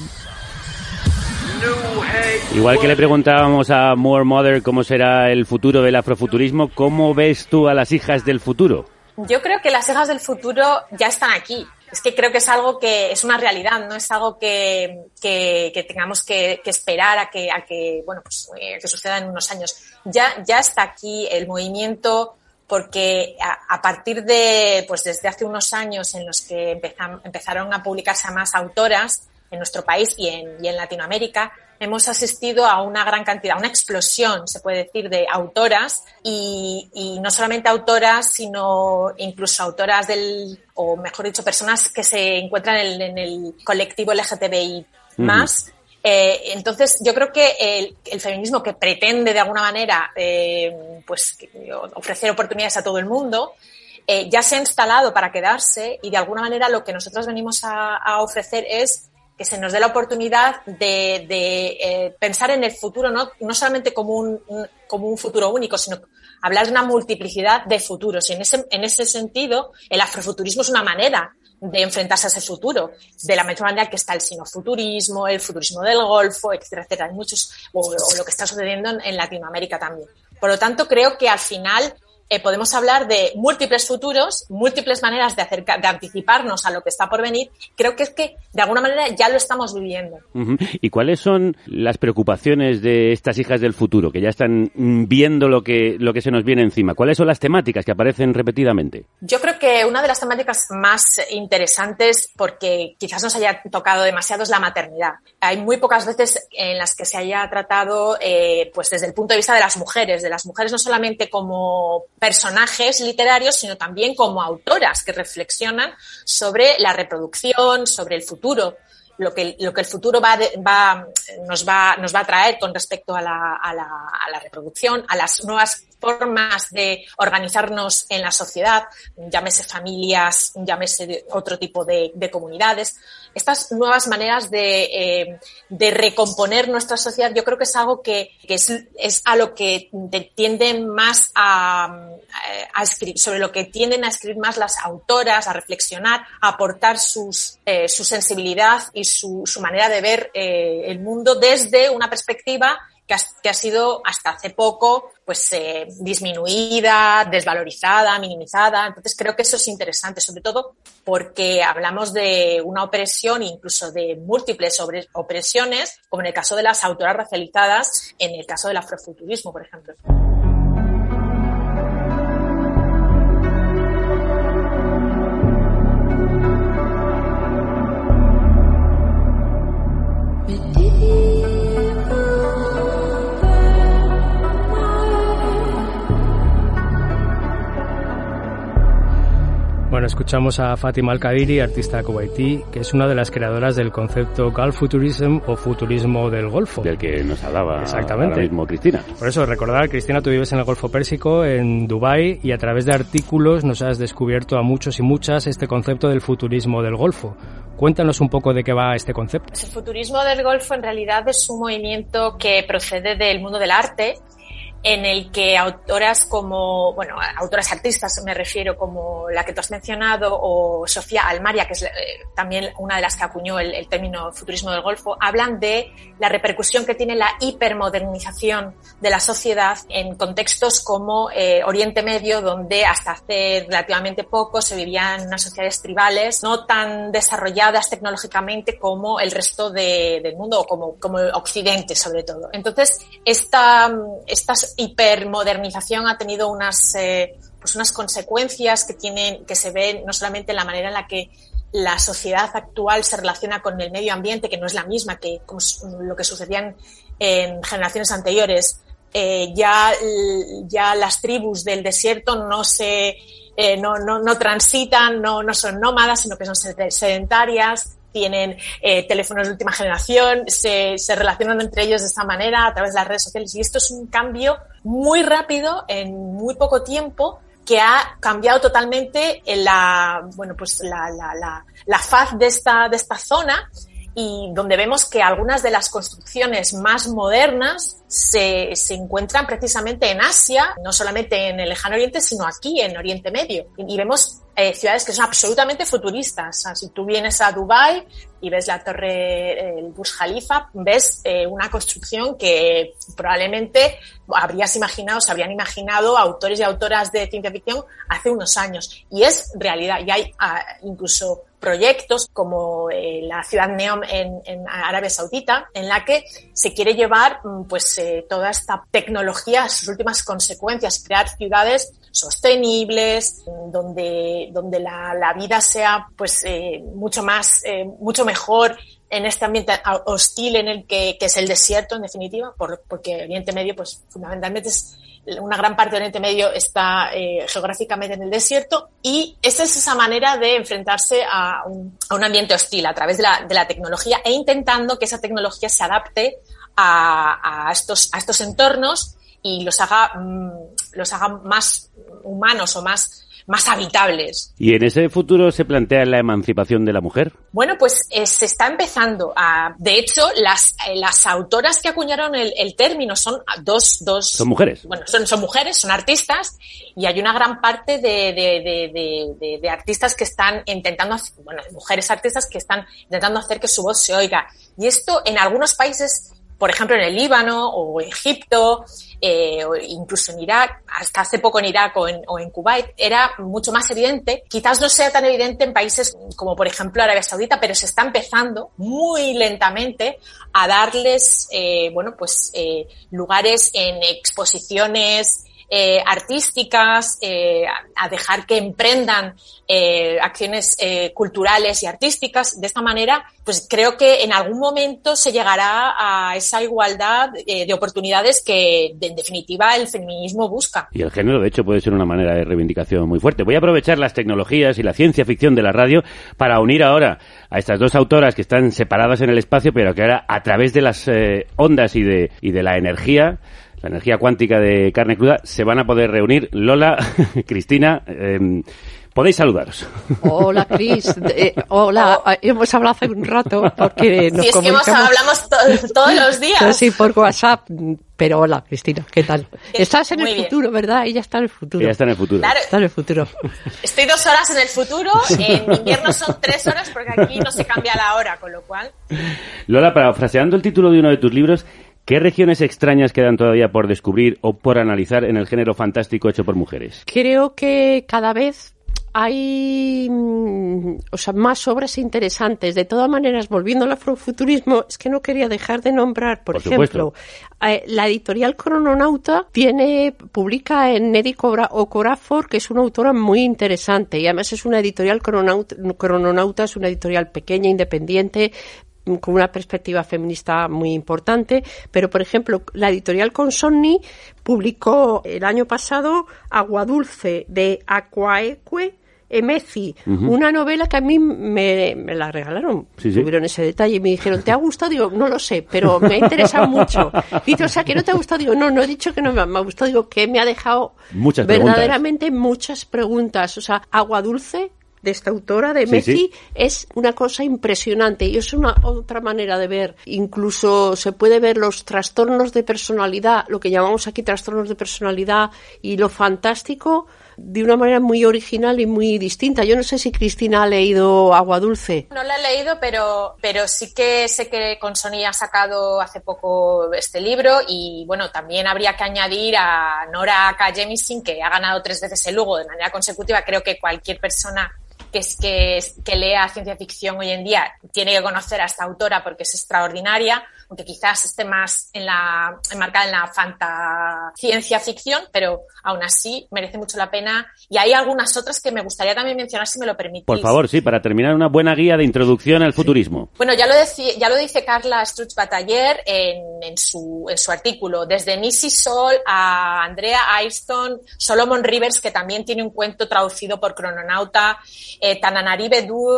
Igual que le preguntábamos a More Mother cómo será el futuro del afrofuturismo, ¿cómo ves tú a las hijas del futuro? Yo creo que las hijas del futuro ya están aquí. Es que creo que es algo que es una realidad, no es algo que, que, que tengamos que, que esperar a que, a que, bueno, pues, eh, que suceda en unos años. Ya, ya está aquí el movimiento porque a, a partir de, pues desde hace unos años en los que empezam, empezaron a publicarse más autoras en nuestro país y en, y en Latinoamérica, hemos asistido a una gran cantidad, a una explosión, se puede decir, de autoras y, y no solamente autoras, sino incluso autoras del, o mejor dicho, personas que se encuentran en, en el colectivo L G T B I más. Uh-huh. Eh, entonces, yo creo que el, el feminismo que pretende de alguna manera eh, pues ofrecer oportunidades a todo el mundo, eh, ya se ha instalado para quedarse y de alguna manera lo que nosotros venimos a, a ofrecer es que se nos dé la oportunidad de, de eh, pensar en el futuro, no, no solamente como un, un, como un futuro único, sino hablar de una multiplicidad de futuros. Y en ese, en ese sentido, el afrofuturismo es una manera de enfrentarse a ese futuro, de la misma manera que está el sinofuturismo, el futurismo del Golfo, etcétera, etcétera. Hay muchos, o, o lo que está sucediendo en, en Latinoamérica también. Por lo tanto, creo que al final Eh, podemos hablar de múltiples futuros, múltiples maneras de, acercar, de anticiparnos a lo que está por venir. Creo que es que, de alguna manera, ya lo estamos viviendo. Uh-huh. ¿Y cuáles son las preocupaciones de estas hijas del futuro, que ya están viendo lo que, lo que se nos viene encima? ¿Cuáles son las temáticas que aparecen repetidamente? Yo creo que una de las temáticas más interesantes, porque quizás nos haya tocado demasiado, es la maternidad. Hay muy pocas veces en las que se haya tratado eh, pues desde el punto de vista de las mujeres, de las mujeres no solamente como personajes literarios, sino también como autoras que reflexionan sobre la reproducción, sobre el futuro, lo que, lo que el futuro va, de, va, nos, va, nos va a traer con respecto a la, a, la, a la reproducción, a las nuevas formas de organizarnos en la sociedad, llámese familias, llámese otro tipo de, de comunidades. estas nuevas maneras de, eh, de recomponer nuestra sociedad, yo creo que es algo que, que es, es a lo que tienden más a, a escribir, sobre lo que tienden a escribir más las autoras, a reflexionar, a aportar sus, eh, su sensibilidad y su, su manera de ver eh, el mundo desde una perspectiva que ha, que ha sido hasta hace poco pues eh, disminuida, desvalorizada, minimizada. Entonces creo que eso es interesante, sobre todo porque hablamos de una opresión, incluso de múltiples opresiones, como en el caso de las autoras racializadas, en el caso del afrofuturismo, por ejemplo. Bueno, escuchamos a Fatima Al-Qadiri, artista kuwaití, que es una de las creadoras del concepto Gulf Futurism o futurismo del Golfo. Del que nos hablaba Exactamente. ahora mismo Cristina. Por eso, recordar, Cristina, tú vives en el Golfo Pérsico, en Dubái, y a través de artículos nos has descubierto a muchos y muchas este concepto del futurismo del Golfo. Cuéntanos un poco de qué va este concepto. El futurismo del Golfo en realidad es un movimiento que procede del mundo del arte, en el que autoras como, bueno, autoras artistas me refiero, como la que tú has mencionado, o Sofía Almaria, que es eh, también una de las que acuñó el, el término futurismo del Golfo, hablan de la repercusión que tiene la hipermodernización de la sociedad en contextos como eh, Oriente Medio, donde hasta hace relativamente poco se vivían unas sociedades tribales no tan desarrolladas tecnológicamente como el resto de, del mundo, o como, como Occidente sobre todo. Entonces, esta, estas hipermodernización ha tenido unas, eh, pues unas consecuencias que tienen, que se ven no solamente en la manera en la que la sociedad actual se relaciona con el medio ambiente, que no es la misma que como lo que sucedían en generaciones anteriores. Eh, ya, ya las tribus del desierto no se, eh, no, no, no transitan, no, no son nómadas, sino que son sedentarias. Tienen eh, teléfonos de última generación, se, se relacionan entre ellos de esta manera a través de las redes sociales, y esto es un cambio muy rápido en muy poco tiempo que ha cambiado totalmente la, bueno, pues la, la, la, la faz de esta, de esta zona, y donde vemos que algunas de las construcciones más modernas se, se encuentran precisamente en Asia, no solamente en el Lejano Oriente, sino aquí en Oriente Medio. Y, y vemos eh, ciudades que son absolutamente futuristas. O sea, si tú vienes a Dubái y ves la torre, el Burj Khalifa, ves eh, una construcción que probablemente habrías imaginado, se habrían imaginado autores y autoras de ciencia ficción hace unos años. Y es realidad. Y hay uh, incluso proyectos como eh, la ciudad Neom en, en Arabia Saudita, en la que se quiere llevar pues eh, toda esta tecnología a sus últimas consecuencias, crear ciudades sostenibles, donde, donde la, la vida sea pues eh, mucho más, eh, mucho mejor en este ambiente hostil en el que, que es el desierto, en definitiva, por, porque Oriente Medio, pues fundamentalmente es una gran parte del Oriente Medio está eh, geográficamente en el desierto, y esa es esa manera de enfrentarse a un, a un ambiente hostil a través de la, de la tecnología, e intentando que esa tecnología se adapte a, a estos, a estos entornos y los haga, mmm, los haga más humanos o más más habitables. ¿Y en ese futuro se plantea la emancipación de la mujer? Bueno, pues eh, se está empezando a... De hecho, las eh, las autoras que acuñaron el, el término son dos... dos ¿Son mujeres? Bueno, son, son mujeres, son artistas, y hay una gran parte de, de, de, de, de, de artistas que están intentando... Bueno, mujeres artistas que están intentando hacer que su voz se oiga. Y esto en algunos países, por ejemplo en el Líbano o Egipto, eh, o incluso en Irak, hasta hace poco en Irak o en, o en Kuwait, era mucho más evidente. Quizás no sea tan evidente en países como por ejemplo Arabia Saudita, pero se está empezando muy lentamente a darles eh, bueno pues eh, lugares en exposiciones eh, artísticas, eh, a, a dejar que emprendan eh, acciones eh, culturales y artísticas. De esta manera, pues creo que en algún momento se llegará a esa igualdad eh, de oportunidades que, de, en definitiva, el feminismo busca. Y el género, de hecho, puede ser una manera de reivindicación muy fuerte. Voy a aprovechar las tecnologías y la ciencia ficción de la radio para unir ahora a estas dos autoras que están separadas en el espacio, pero que ahora, a través de las eh, ondas y de, y de la energía, la energía cuántica de Carne Cruda, se van a poder reunir. Lola, Cristina, eh, Podéis saludaros. Hola, Cris. Eh, hola, hemos hablado hace un rato porque nos sí, es comunicamos. que hemos, hablamos to- todos los días. Sí, por WhatsApp. Pero hola, Cristina, ¿qué tal? Estás en Muy el bien. futuro, ¿verdad? Ella está en el futuro. Ella está en el futuro. Claro. Está en el futuro. Estoy dos horas en el futuro, en invierno son tres horas porque aquí no se cambia la hora, con lo cual... Lola, parafraseando el título de uno de tus libros, ¿qué regiones extrañas quedan todavía por descubrir o por analizar en el género fantástico hecho por mujeres? Creo que cada vez hay o sea, más obras interesantes. De todas maneras, volviendo al afrofuturismo, es que no quería dejar de nombrar, por, Por ejemplo, eh, la editorial Crononauta tiene, publica en Neddy Okorafor, que es una autora muy interesante, y además es una editorial Crononauta, Crononauta es una editorial pequeña, independiente, con una perspectiva feminista muy importante, pero por ejemplo la editorial Consonni publicó el año pasado Agua Dulce de Akwaekwe Emezi, uh-huh. una novela que a mí me, me la regalaron, sí, sí. tuvieron ese detalle y me dijeron, ¿te ha gustado? Digo, no lo sé, pero me ha interesado mucho. Dice, o sea, ¿que no te ha gustado? Digo, no, no he dicho que no me ha, me ha gustado, digo, que me ha dejado muchas verdaderamente preguntas. muchas preguntas. O sea, Agua Dulce de esta autora, de Messi, sí, sí. es una cosa impresionante y es una otra manera de ver. Incluso se puede ver los trastornos de personalidad, lo que llamamos aquí trastornos de personalidad y lo fantástico de una manera muy original y muy distinta. Yo no sé si Cristina ha leído Agua Dulce. No la he leído, pero, pero sí que sé que Consonni ha sacado hace poco este libro y bueno, también habría que añadir a Nora K. Jemisin, que ha ganado tres veces el Hugo de manera consecutiva. Creo que cualquier persona que, es, que, es, que lea ciencia ficción hoy en día tiene que conocer a esta autora porque es extraordinaria, aunque quizás esté más en la, enmarcada en la fantasciencia ficción, pero aún así merece mucho la pena. Y hay algunas otras que me gustaría también mencionar, si me lo permitís. Por favor, sí, para terminar, una buena guía de introducción al futurismo. Bueno, ya lo, deci- ya lo dice Carla Struch-Bataller en, en, su, en su artículo. Desde Nisi Sol a Andrea Ayrton, Solomon Rivers, que también tiene un cuento traducido por Crononauta, eh, Tananarive Du,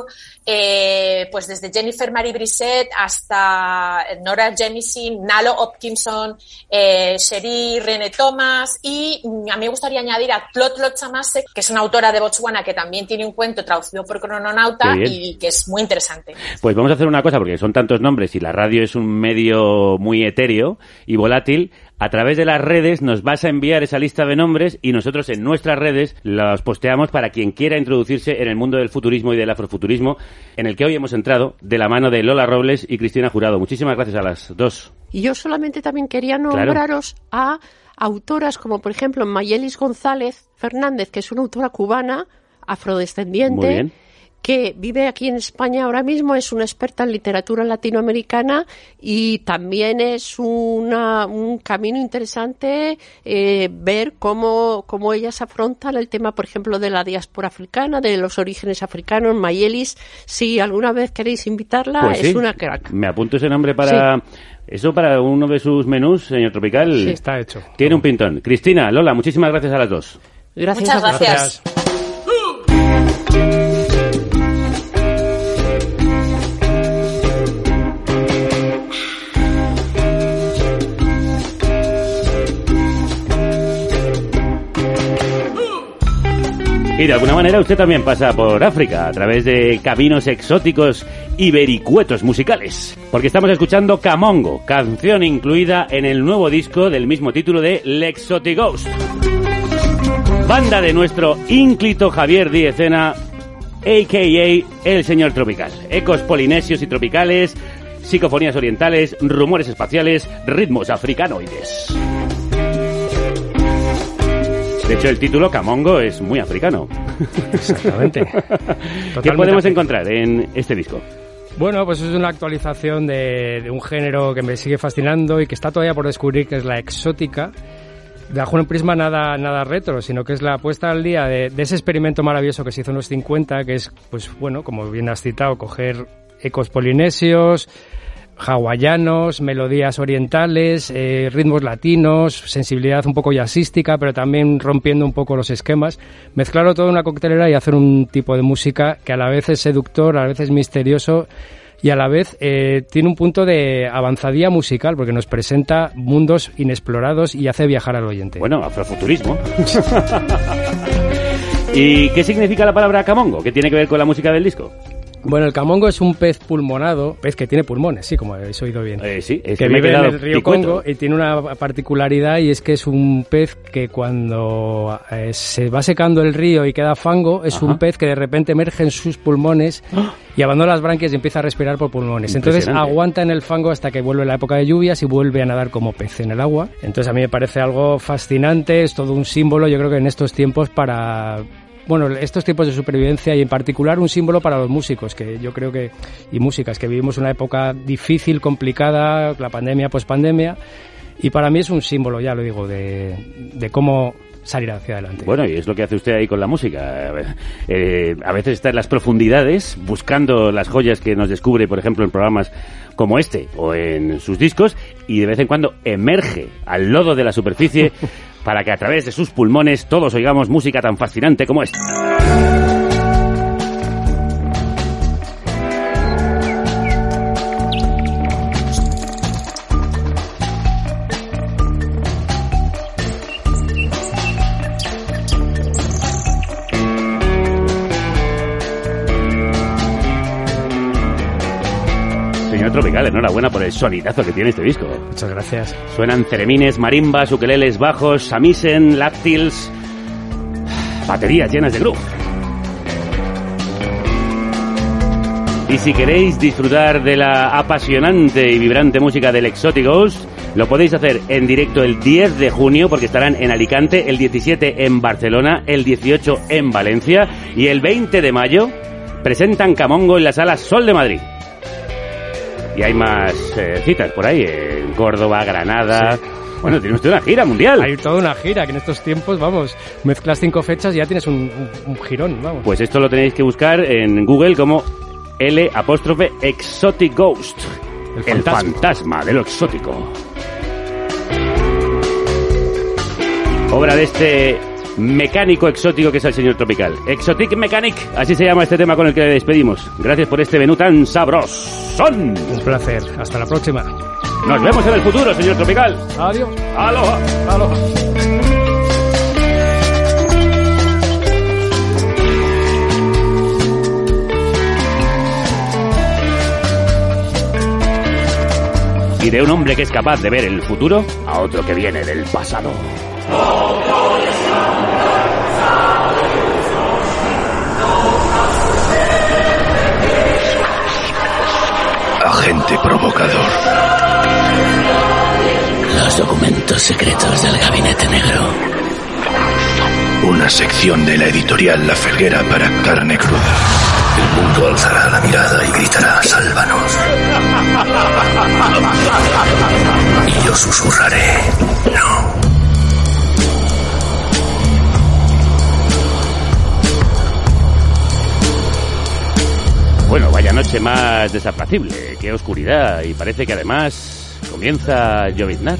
eh, pues desde Jennifer Marie Brisset hasta Nora Jemisin, Nalo Hopkinson, eh, Sherry René Thomas y a mí me gustaría añadir a Tlotlo Chamase, que es una autora de Botswana que también tiene un cuento traducido por Crononauta y que es muy interesante. Pues vamos a hacer una cosa, porque son tantos nombres y la radio es un medio muy etéreo y volátil. A través de las redes nos vas a enviar esa lista de nombres y nosotros en nuestras redes los posteamos para quien quiera introducirse en el mundo del futurismo y del afrofuturismo, en el que hoy hemos entrado de la mano de Lola Robles y Cristina Jurado. Muchísimas gracias a las dos. Y yo solamente también quería nombraros claro. a autoras como, por ejemplo, Mayelis González Fernández, que es una autora cubana, afrodescendiente, muy bien, que vive aquí en España ahora mismo, es una experta en literatura latinoamericana y también es una, un camino interesante eh, ver cómo, cómo ellas afrontan el tema, por ejemplo, de la diáspora africana, de los orígenes africanos. Mayelis, si alguna vez queréis invitarla, pues es sí. una crack. Me apunto ese nombre para... Sí. Eso para uno de sus menús, señor Tropical. Sí, está hecho. Tiene un pintón. Cristina, Lola, muchísimas gracias a las dos. Gracias. Muchas a gracias. gracias. Y de alguna manera usted también pasa por África a través de caminos exóticos y vericuetos musicales. Porque estamos escuchando Kamongo, canción incluida en el nuevo disco del mismo título de L'Exotic Ghost. Banda de nuestro ínclito Javier Diezena, a k a el señor Tropical. Ecos polinesios y tropicales, psicofonías orientales, rumores espaciales, ritmos africanoides. De hecho, el título Kamongo es muy africano. Exactamente. ¿Qué podemos encontrar en este disco? Bueno, pues es una actualización de, de un género que me sigue fascinando y que está todavía por descubrir, que es la exótica, bajo un prisma nada nada retro, sino que es la puesta al día de, de ese experimento maravilloso que se hizo en los cincuenta, que es, pues bueno, como bien has citado, coger ecos polinesios, hawaianos, melodías orientales, eh, ritmos latinos, sensibilidad un poco jazzística, pero también rompiendo un poco los esquemas, mezclarlo todo en una coctelera y hacer un tipo de música que a la vez es seductor, a la vez es misterioso y a la vez eh, tiene un punto de avanzadía musical, porque nos presenta mundos inexplorados y hace viajar al oyente. Bueno, afrofuturismo. ¿Y qué significa la palabra camongo? ¿Qué tiene que ver con la música del disco? Bueno, el camongo es un pez pulmonado, pez que tiene pulmones, sí, como habéis oído bien. Eh, sí, es que, que me vive he en quedado el río picueto. Congo y tiene una particularidad, y es que es un pez que cuando eh, se va secando el río y queda fango, es Ajá. un pez que de repente emerge en sus pulmones y abandona las branquias y empieza a respirar por pulmones. Entonces aguanta en el fango hasta que vuelve la época de lluvias y vuelve a nadar como pez en el agua. Entonces a mí me parece algo fascinante, es todo un símbolo, yo creo que en estos tiempos para... Bueno, estos tiempos de supervivencia y en particular un símbolo para los músicos, que yo creo que, y músicas, que vivimos una época difícil, complicada, la pandemia, pospandemia, y para mí es un símbolo, ya lo digo, de, de cómo salir hacia adelante. Bueno, y es lo que hace usted ahí con la música. Eh, a veces está en las profundidades, buscando las joyas que nos descubre, por ejemplo, en programas como este, o en sus discos, y de vez en cuando emerge al lodo de la superficie para que a través de sus pulmones todos oigamos música tan fascinante como esta. Señor Tropical, enhorabuena por el sonidazo que tiene este disco. Muchas gracias. Suenan ceremines, marimbas, ukeleles, bajos, samisen, láctiles, baterías llenas de groove. Y si queréis disfrutar de la apasionante y vibrante música del Exotic Ghost, lo podéis hacer en directo el diez de junio, porque estarán en Alicante, el diecisiete en Barcelona, el dieciocho en Valencia, y el veinte de mayo presentan Camongo en la Sala Sol de Madrid. Y hay más eh, citas por ahí, en Córdoba, Granada... Sí. Bueno, tiene usted una gira mundial. Hay toda una gira, que en estos tiempos, vamos, mezclas cinco fechas y ya tienes un, un, un girón, vamos. Pues esto lo tenéis que buscar en Google como L apóstrofe Exotic Ghost. El fantasma. El fantasma de lo exótico. Obra de este mecánico exótico que es el señor Tropical. Exotic Mechanic, así se llama este tema con el que le despedimos. Gracias por este menú tan sabrosón. Un placer. Hasta la próxima. Nos vemos en el futuro, señor Tropical. Adiós. Aloha. Aloha. Y de un hombre que es capaz de ver el futuro a otro que viene del pasado. Agente provocador. Los documentos secretos del Gabinete Negro. Una sección de la editorial La Felguera para carne cruda. El mundo alzará la mirada y gritará: ¡sálvanos! Y yo susurraré: ¡no! Bueno, vaya noche más desapacible, qué oscuridad, y parece que además comienza a lloviznar.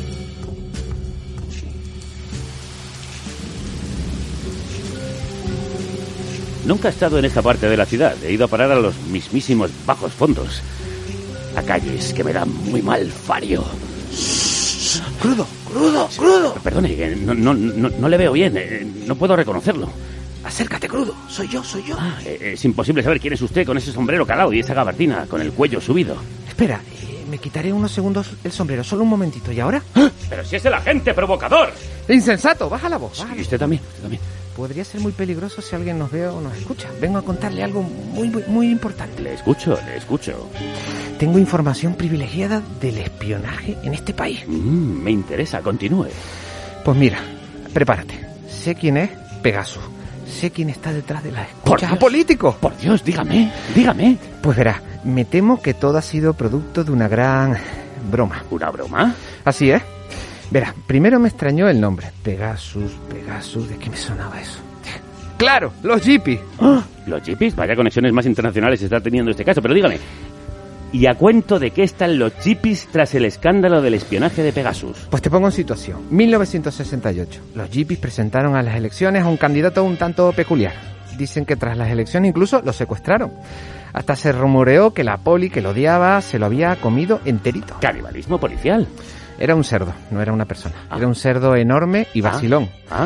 Nunca he estado en esta parte de la ciudad, he ido a parar a los mismísimos bajos fondos, a calles que me dan muy mal fario. ¡Crudo, crudo, crudo! Perdone, no, no, no, no le veo bien, no puedo reconocerlo. Acércate, Crudo. Soy yo, soy yo. Ah, es imposible saber quién es usted con ese sombrero calado y esa gabardina con el cuello subido. Espera, eh, me quitaré unos segundos el sombrero, solo un momentito. ¿Y ahora? ¡Ah! ¡Pero si es el agente provocador! ¡Insensato! Baja la voz. Y usted también, usted también. Podría ser muy peligroso si alguien nos ve o nos escucha. Vengo a contarle algo muy, muy, muy importante. Le escucho, le escucho. Tengo información privilegiada del espionaje en este país. Mm, me interesa, continúe. Pues mira, prepárate. Sé quién es Pegasus. Sé quién está detrás de las escuchas a políticos. Por Dios, dígame, dígame. Pues verás, me temo que todo ha sido producto de una gran broma. ¿Una broma? Así es. Verás, primero me extrañó el nombre. Pegasus, Pegasus, ¿de qué me sonaba eso? ¡Claro! ¡Los Jeepies! ¡Oh! ¿Los Jeepies? Vaya conexiones más internacionales está teniendo este caso. Pero dígame, ¿y a cuento de qué están los Jeepies tras el escándalo del espionaje de Pegasus? Pues te pongo en situación. mil novecientos sesenta y ocho. Los Jeepies presentaron a las elecciones a un candidato un tanto peculiar. Dicen que tras las elecciones incluso lo secuestraron. Hasta se rumoreó que la poli que lo odiaba se lo había comido enterito. ¿Canibalismo policial? Era un cerdo, no era una persona. Ah. Era un cerdo enorme y vacilón. ¿Ah? ¿Ah?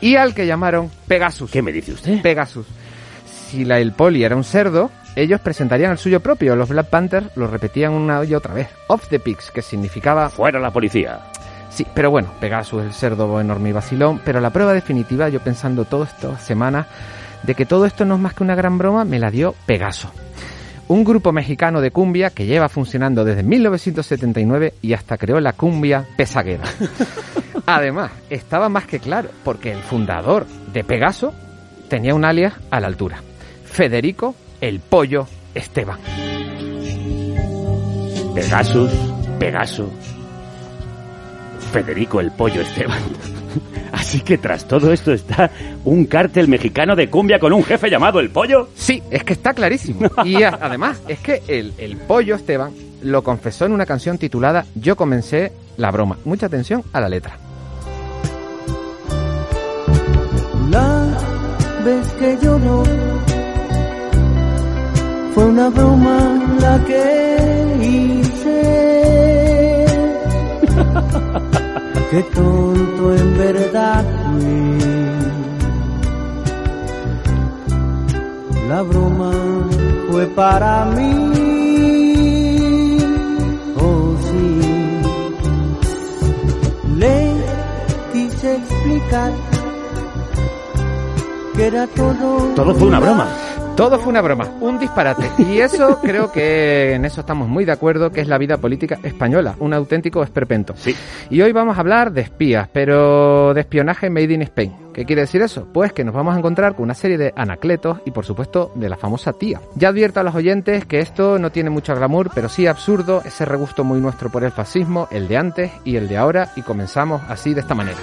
y al que llamaron Pegasus. ¿Qué me dice usted? Pegasus. Si la, el poli era un cerdo, ellos presentarían el suyo propio. Los Black Panthers lo repetían una y otra vez. Off the pigs, que significaba... Fuera la policía. Sí, pero bueno, Pegasus, el cerdo enorme y vacilón. Pero la prueba definitiva, yo pensando todo esto semanas, de que todo esto no es más que una gran broma, me la dio Pegaso. Un grupo mexicano de cumbia que lleva funcionando desde mil novecientos setenta y nueve y hasta creó la cumbia pesaguera. Además, estaba más que claro, porque el fundador de Pegaso tenía un alias a la altura. Federico el Pollo Esteban. Pegasus, Pegaso, Federico el Pollo Esteban. Así que tras todo esto está un cártel mexicano de cumbia con un jefe llamado El Pollo. Sí, es que está clarísimo. Y a, además, es que el, el Pollo Esteban lo confesó en una canción titulada Yo comencé la broma. Mucha atención a la letra. La vez que lloró fue una broma la que hice. Qué tonto en verdad fui. La broma fue para mí. Oh sí. Le quise explicar que era todo. Todo fue una broma. Todo fue una broma, un disparate. Y eso creo que en eso estamos muy de acuerdo, que es la vida política española, un auténtico esperpento. Sí. Y hoy vamos a hablar de espías, pero de espionaje made in Spain. ¿Qué quiere decir eso? Pues que nos vamos a encontrar con una serie de anacletos y por supuesto de la famosa tía. Ya advierto a los oyentes que esto no tiene mucho glamour, pero sí absurdo, ese regusto muy nuestro por el fascismo, el de antes y el de ahora, y comenzamos así de esta manera.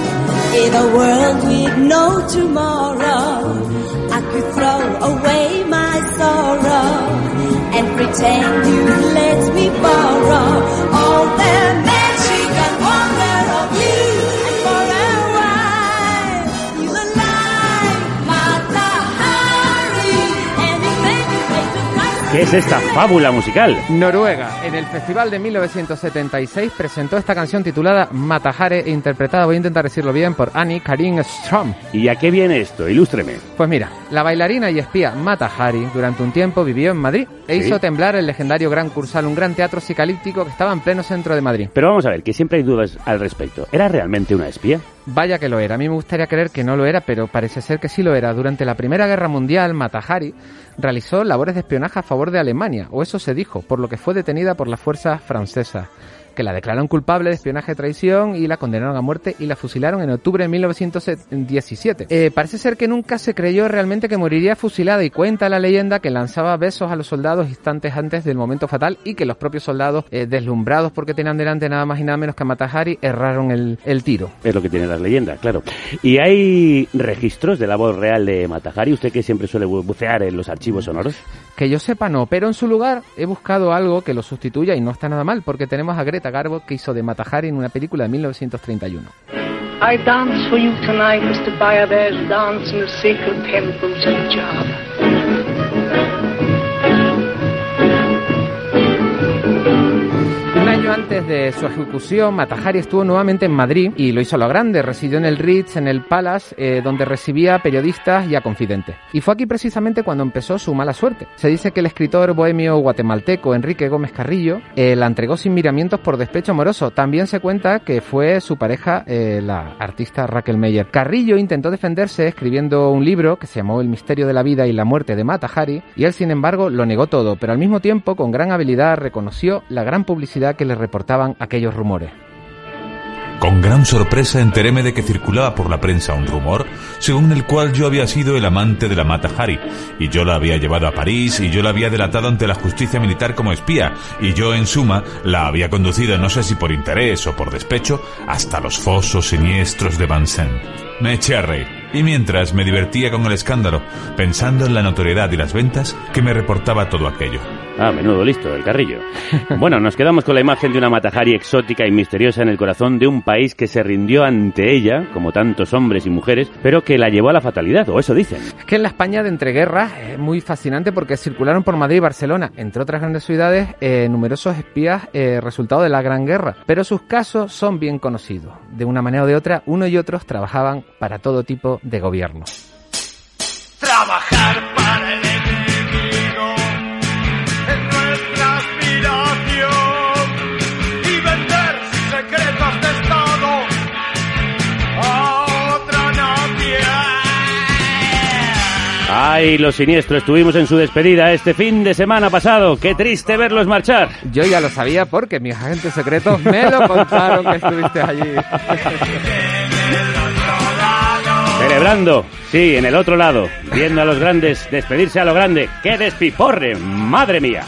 In a world with no tomorrow, I could throw away my sorrow and pretend you let me borrow all the magic and wonder of you. And for a while, feel alive, Mata Hari, and it makes me make the price. ¿Qué es esta fábula musical? Noruega, en el festival de mil novecientos setenta y seis, presentó esta canción titulada Mata Hari, interpretada, voy a intentar decirlo bien, por Annie Karin Ström. ¿Y a qué viene esto? Ilústreme. Pues mira, la bailarina y espía Mata Hari durante un tiempo vivió en Madrid e ¿Sí? hizo temblar el legendario Gran Cursal, un gran teatro psicalíptico que estaba en pleno centro de Madrid. Pero vamos a ver, que siempre hay dudas al respecto. ¿Era realmente una espía? Vaya que lo era. A mí me gustaría creer que no lo era, pero parece ser que sí lo era. Durante la Primera Guerra Mundial, Mata Hari realizó labores de espionaje a favor de Alemania, o eso se dijo, por lo que fue detenida por las fuerzas francesas, que la declararon culpable de espionaje y traición y la condenaron a muerte y la fusilaron en octubre de mil novecientos diecisiete. Eh, parece ser que nunca se creyó realmente que moriría fusilada, y cuenta la leyenda que lanzaba besos a los soldados instantes antes del momento fatal y que los propios soldados, eh, deslumbrados porque tenían delante nada más y nada menos que a Mata Hari, erraron el, el tiro. Es lo que tienen las leyendas, claro. ¿Y hay registros de la voz real de Mata Hari? ¿Usted que siempre suele bucear en los archivos sonoros? Que yo sepa no, pero en su lugar he buscado algo que lo sustituya y no está nada mal, porque tenemos a Greta Garbo, que hizo de Mata Hari en una película de mil novecientos treinta y uno. I dance for you tonight, mister Bayadère, dance in the sacred temples of Java. Un año antes de su ejecución, Mata Hari estuvo nuevamente en Madrid y lo hizo a lo grande. Residió en el Ritz, en el Palace, eh, donde recibía periodistas y a confidentes. Y fue aquí precisamente cuando empezó su mala suerte. Se dice que el escritor bohemio guatemalteco Enrique Gómez Carrillo eh, la entregó sin miramientos por despecho amoroso. También se cuenta que fue su pareja, eh, la artista Raquel Meyer. Carrillo intentó defenderse escribiendo un libro que se llamó El misterio de la vida y la muerte de Mata Hari, y él, sin embargo, lo negó todo, pero al mismo tiempo, con gran habilidad, reconoció la gran publicidad que le reportaban aquellos rumores. Con gran sorpresa enteréme de que circulaba por la prensa un rumor según el cual yo había sido el amante de la Mata Hari, y yo la había llevado a París, y yo la había delatado ante la justicia militar como espía, y yo, en suma, la había conducido, no sé si por interés o por despecho, hasta los fosos siniestros de Vincennes. Me eché a reír, y mientras me divertía con el escándalo, pensando en la notoriedad y las ventas que me reportaba todo aquello. Ah, menudo listo, el Carrillo. Bueno, nos quedamos con la imagen de una Mata Hari exótica y misteriosa en el corazón de un país que se rindió ante ella, como tantos hombres y mujeres, pero que la llevó a la fatalidad, o eso dicen. Es que en la España de entreguerras es muy fascinante porque circularon por Madrid y Barcelona, entre otras grandes ciudades, eh, numerosos espías eh, resultado de la Gran Guerra. Pero sus casos son bien conocidos. De una manera o de otra, uno y otros trabajaban para todo tipo de gobierno. Trabajar para el enemigo es nuestra aspiración y vender secretos de Estado a otra nación. Ay, lo siniestro, estuvimos en su despedida este fin de semana pasado. Qué triste verlos marchar. Yo ya lo sabía porque mis agentes secretos me lo contaron que estuviste allí. Celebrando, sí, en el otro lado, viendo a los grandes despedirse a lo grande. ¡Qué despiporre! ¡Madre mía!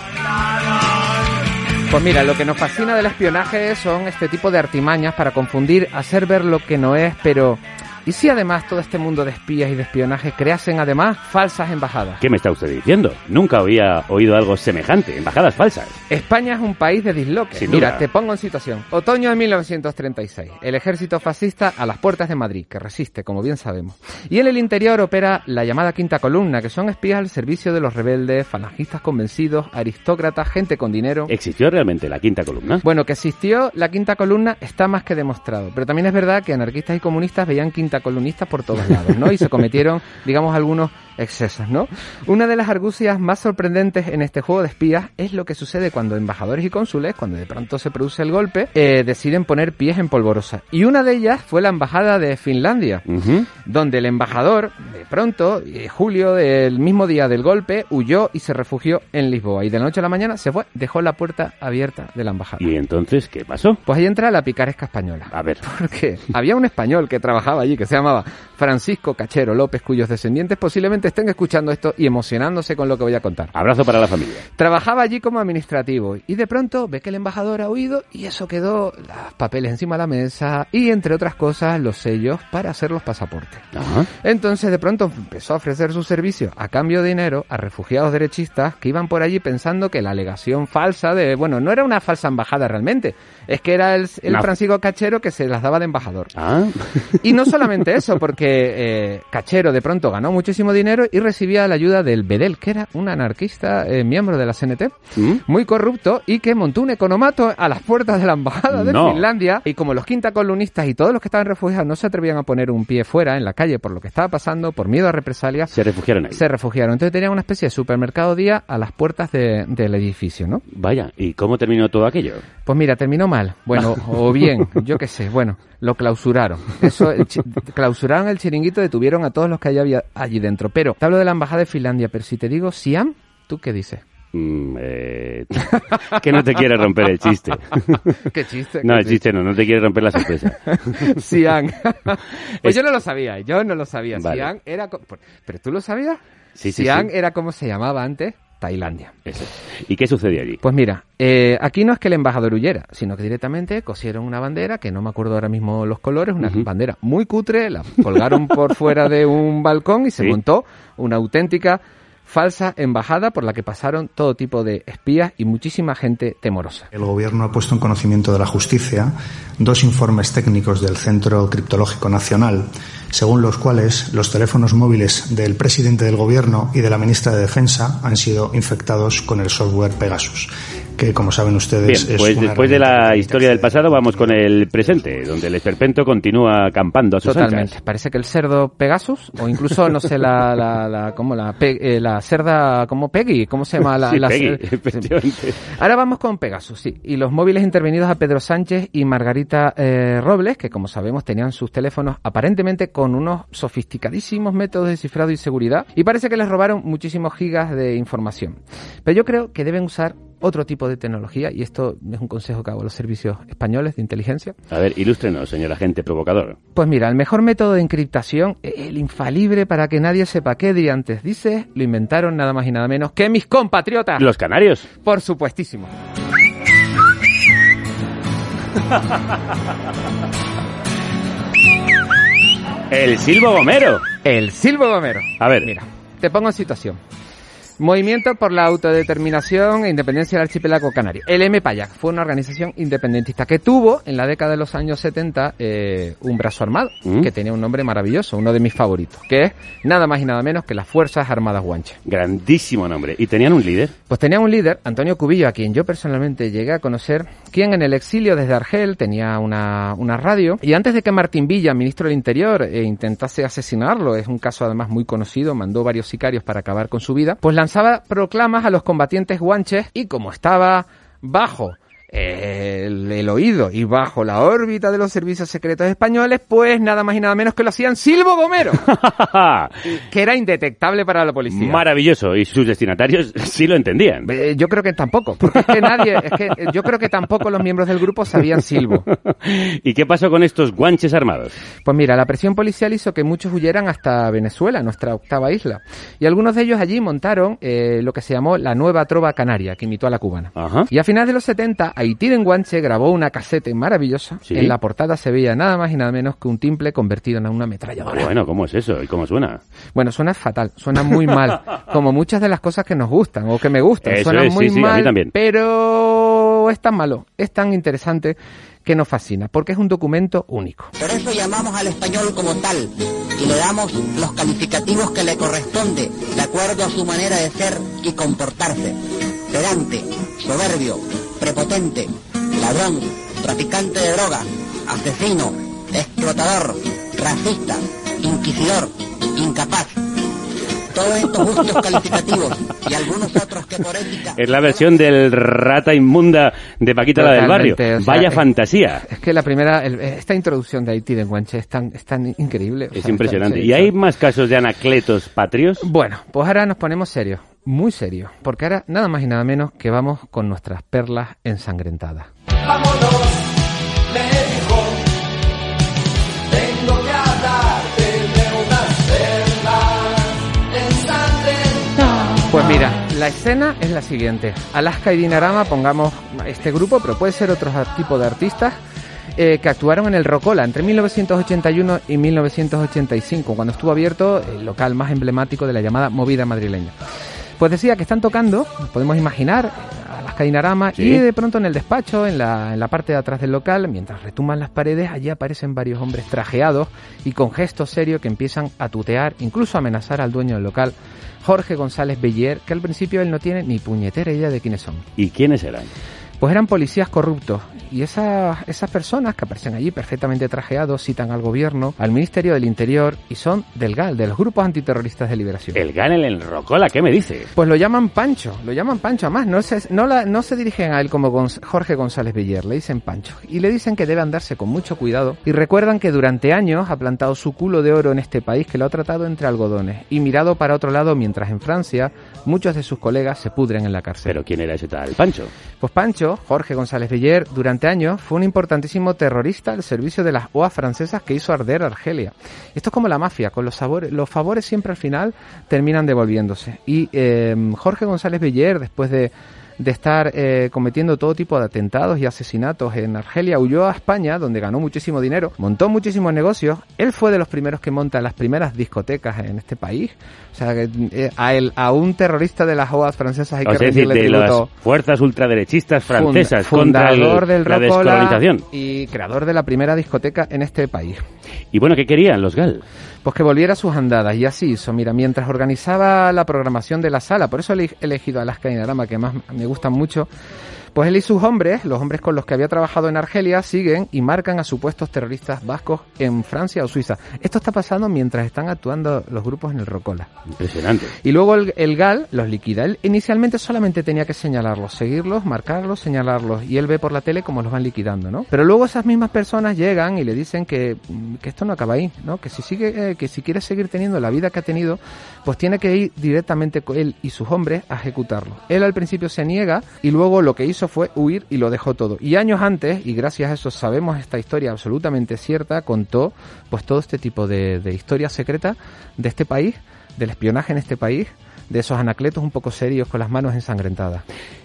Pues mira, lo que nos fascina del espionaje son este tipo de artimañas para confundir, hacer ver lo que no es, pero... ¿y si además todo este mundo de espías y de espionaje creasen además falsas embajadas? ¿Qué me está usted diciendo? Nunca había oído algo semejante, embajadas falsas. España es un país de disloques. Sin Mira, duda. te pongo en situación. Otoño de mil novecientos treinta y seis. El ejército fascista a las puertas de Madrid, que resiste, como bien sabemos. Y en el interior opera la llamada Quinta Columna, que son espías al servicio de los rebeldes, falangistas convencidos, aristócratas, gente con dinero. ¿Existió realmente la Quinta Columna? Bueno, que existió la Quinta Columna está más que demostrado. Pero también es verdad que anarquistas y comunistas veían Quinta Columnistas por todos lados, ¿no? Y se cometieron, digamos, algunos excesos, ¿no? Una de las argucias más sorprendentes en este juego de espías es lo que sucede cuando embajadores y cónsules, cuando de pronto se produce el golpe, eh, deciden poner pies en polvorosa. Y una de ellas fue la embajada de Finlandia, uh-huh. donde el embajador, de pronto, eh, Julio, el mismo día del golpe, huyó y se refugió en Lisboa. Y de la noche a la mañana se fue, dejó la puerta abierta de la embajada. ¿Y entonces qué pasó? Pues ahí entra la picaresca española. A ver. Porque había un español que trabajaba allí, que se llamaba Francisco Cachero López, cuyos descendientes posiblemente estén escuchando esto y emocionándose con lo que voy a contar. Abrazo para la familia. Trabajaba allí como administrativo y de pronto ve que el embajador ha huido y eso quedó, los papeles encima de la mesa y entre otras cosas los sellos para hacer los pasaportes. Ajá. Entonces de pronto empezó a ofrecer sus servicios a cambio de dinero a refugiados derechistas que iban por allí pensando que la alegación falsa de, bueno, no era una falsa embajada realmente, es que era el, el no. Francisco Cachero que se las daba de embajador. Ah. Y no solamente eso, porque eh, Cachero de pronto ganó muchísimo dinero y recibía la ayuda del Bedel, que era un anarquista eh, miembro de la C N T, ¿Mm? muy corrupto y que montó un economato a las puertas de la embajada de no. Finlandia y como los quinta columnistas y todos los que estaban refugiados no se atrevían a poner un pie fuera en la calle por lo que estaba pasando, por miedo a represalias, se refugiaron ahí. Se refugiaron. Entonces tenían una especie de supermercado día a las puertas de, del edificio, ¿no? Vaya, ¿y cómo terminó todo aquello? Pues mira, terminó mal. Bueno, o bien, yo qué sé, bueno, lo clausuraron. Eso, el chi- clausuraron el chiringuito, detuvieron a todos los que había allí dentro. Pero te hablo de la embajada de Finlandia, pero si te digo Siam, ¿tú qué dices? Mm, eh, que no te quiere romper el chiste. ¿Qué chiste? No, ¿Qué el chiste no, no te quiere romper la sorpresa. Siam. Pues es... yo no lo sabía, yo no lo sabía. Vale. Siam era... Co- ¿Pero tú lo sabías? Sí, sí, Siam sí. era como se llamaba antes Tailandia. Eso. ¿Y qué sucedió allí? Pues mira, eh, aquí no es que el embajador huyera, sino que directamente cosieron una bandera, que no me acuerdo ahora mismo los colores, una uh-huh. bandera muy cutre, la colgaron por fuera de un balcón y se ¿Sí? montó una auténtica falsa embajada por la que pasaron todo tipo de espías y muchísima gente temorosa. El gobierno ha puesto en conocimiento de la justicia dos informes técnicos del Centro Criptológico Nacional, según los cuales los teléfonos móviles del presidente del gobierno y de la ministra de Defensa han sido infectados con el software Pegasus, que, como saben ustedes... Bien, es pues una después de la historia del pasado vamos con el presente, donde el esperpento continúa acampando a sus Totalmente. anchas. Parece que el cerdo Pegasus, o incluso, no sé, la, la, la, como la, pe, eh, la cerda, como Peggy, ¿cómo se llama? La, sí, la Peggy, cer... efectivamente. Ahora vamos con Pegasus, sí. Y los móviles intervenidos a Pedro Sánchez y Margarita eh, Robles, que como sabemos tenían sus teléfonos aparentemente con unos sofisticadísimos métodos de cifrado y seguridad, y parece que les robaron muchísimos gigas de información. Pero yo creo que deben usar otro tipo de tecnología, y esto es un consejo que hago a los servicios españoles de inteligencia. A ver, ilústrenos, señor agente provocador. Pues mira, el mejor método de encriptación, el infalible para que nadie sepa qué día antes dices, lo inventaron nada más y nada menos que mis compatriotas. ¿Los canarios? Por supuestísimo. El Silbo Gomero. El Silbo Gomero. A ver. Mira, te pongo en situación. Movimiento por la autodeterminación e independencia del archipiélago canario. El M P A Y A C fue una organización independentista que tuvo en la década de los años setenta eh, un brazo armado, ¿Mm? que tenía un nombre maravilloso, uno de mis favoritos, que es nada más y nada menos que las Fuerzas Armadas Guanches. Grandísimo nombre. ¿Y tenían un líder? Pues tenían un líder, Antonio Cubillo, a quien yo personalmente llegué a conocer, quien en el exilio desde Argel tenía una, una radio, y antes de que Martín Villa, ministro del Interior, eh, intentase asesinarlo, es un caso además muy conocido, mandó varios sicarios para acabar con su vida, pues lanzaba proclamas a los combatientes guanches y como estaba bajo el, el oído y bajo la órbita de los servicios secretos españoles, pues nada más y nada menos que lo hacían Silvo Gomero, que era indetectable para la policía. Maravilloso, y sus destinatarios sí lo entendían. Eh, yo creo que tampoco, porque es que nadie, es que yo creo que tampoco los miembros del grupo sabían Silvo. ¿Y qué pasó con estos guanches armados? Pues mira, la presión policial hizo que muchos huyeran hasta Venezuela, nuestra octava isla, y algunos de ellos allí montaron eh, lo que se llamó la nueva trova canaria, que imitó a la cubana. Ajá. Y a finales de los setenta, Haití de Guanche grabó una casete maravillosa. ¿Sí? En la portada se veía nada más y nada menos que un timple convertido en una ametralladora. Bueno, ¿cómo es eso? ¿Y cómo suena? Bueno, suena fatal, suena muy mal, como muchas de las cosas que nos gustan o que me gustan. Eso suenan es, muy sí, sí, mal, a mí también. Pero es tan malo, es tan interesante que nos fascina, porque es un documento único. Por eso llamamos al español como tal y le damos los calificativos que le corresponde de acuerdo a su manera de ser y comportarse. Pedante, soberbio, prepotente, ladrón, traficante de droga, asesino, explotador, racista, inquisidor, incapaz. Todos estos gustos calificativos y algunos otros que por ética... Es la versión del rata inmunda de Paquita la del barrio. O sea, Vaya es, fantasía. Es que la primera, el, esta introducción de Haití de Guanche es tan, es tan increíble. Es o sea, impresionante. ¿Y hay más casos de anacletos patrios? Bueno, pues ahora nos ponemos serios, muy serios, porque ahora nada más y nada menos que vamos con nuestras perlas ensangrentadas. Vámonos, me dijo, tengo que hablarte de unas perlas ensangrentadas. Pues mira, la escena es la siguiente. Alaska y Dinarama, pongamos este grupo, pero puede ser otro tipo de artistas, eh, que actuaron en el Rocola entre mil novecientos ochenta y uno y mil novecientos ochenta y cinco, cuando estuvo abierto el local más emblemático de la llamada movida madrileña. Pues decía que están tocando, podemos imaginar, a las Cainarama, ¿sí? Y de pronto en el despacho, en la, en la parte de atrás del local, mientras retumban las paredes, allí aparecen varios hombres trajeados y con gestos serios que empiezan a tutear, incluso a amenazar al dueño del local, Jorge González Beller, que al principio él no tiene ni puñetera idea de quiénes son. ¿Y quiénes eran? Pues eran policías corruptos, y esas, esas personas que aparecen allí perfectamente trajeados citan al gobierno, al Ministerio del Interior, y son del G A L, de los grupos antiterroristas de liberación. ¿El G A L en el Rocola? ¿Qué me dice? Pues lo llaman Pancho, lo llaman Pancho, además no se, no la, no se dirigen a él como Gonz, Jorge González Beller, le dicen Pancho, y le dicen que debe andarse con mucho cuidado, y recuerdan que durante años ha plantado su culo de oro en este país, que lo ha tratado entre algodones, y mirado para otro lado, mientras en Francia muchos de sus colegas se pudren en la cárcel. ¿Pero quién era ese tal Pancho? Pues Pancho, Jorge González Beller, durante años fue un importantísimo terrorista al servicio de las O A francesas que hizo arder Argelia. Esto es como la mafia, con los, sabores, los favores siempre al final terminan devolviéndose. Y eh, Jorge González Beller, después de de estar eh, cometiendo todo tipo de atentados y asesinatos en Argelia, huyó a España, donde ganó muchísimo dinero, montó muchísimos negocios. Él fue de los primeros que monta las primeras discotecas en este país. O sea, que eh, a, él, a un terrorista de las O A francesas hay o que sea, rendirle de tributo. Las fuerzas ultraderechistas francesas Fund, contra fundador el, del la Rocola descolonización. Y creador de la primera discoteca en este país. Y bueno, ¿qué querían los G A L? Pues que volviera a sus andadas, y así hizo. Mira, mientras organizaba la programación de la sala, por eso he elegido a Alaska y Dinarama, que más me gustan mucho, pues él y sus hombres, los hombres con los que había trabajado en Argelia, siguen y marcan a supuestos terroristas vascos en Francia o Suiza. Esto está pasando mientras están actuando los grupos en el Rocola. Impresionante. Y luego el, el G A L los liquida. Él inicialmente solamente tenía que señalarlos, seguirlos, marcarlos, señalarlos, y él ve por la tele cómo los van liquidando, ¿no? Pero luego esas mismas personas llegan y le dicen que, que esto no acaba ahí, ¿no? Que si sigue, eh, que si quiere seguir teniendo la vida que ha tenido, pues tiene que ir directamente con él y sus hombres a ejecutarlo. Él al principio se niega y luego lo que hizo fue huir y lo dejó todo. Y años antes, y gracias a eso sabemos esta historia absolutamente cierta, contó pues todo este tipo de, de historias secretas de este país, del espionaje en este país, de esos anacletos un poco serios con las manos ensangrentadas.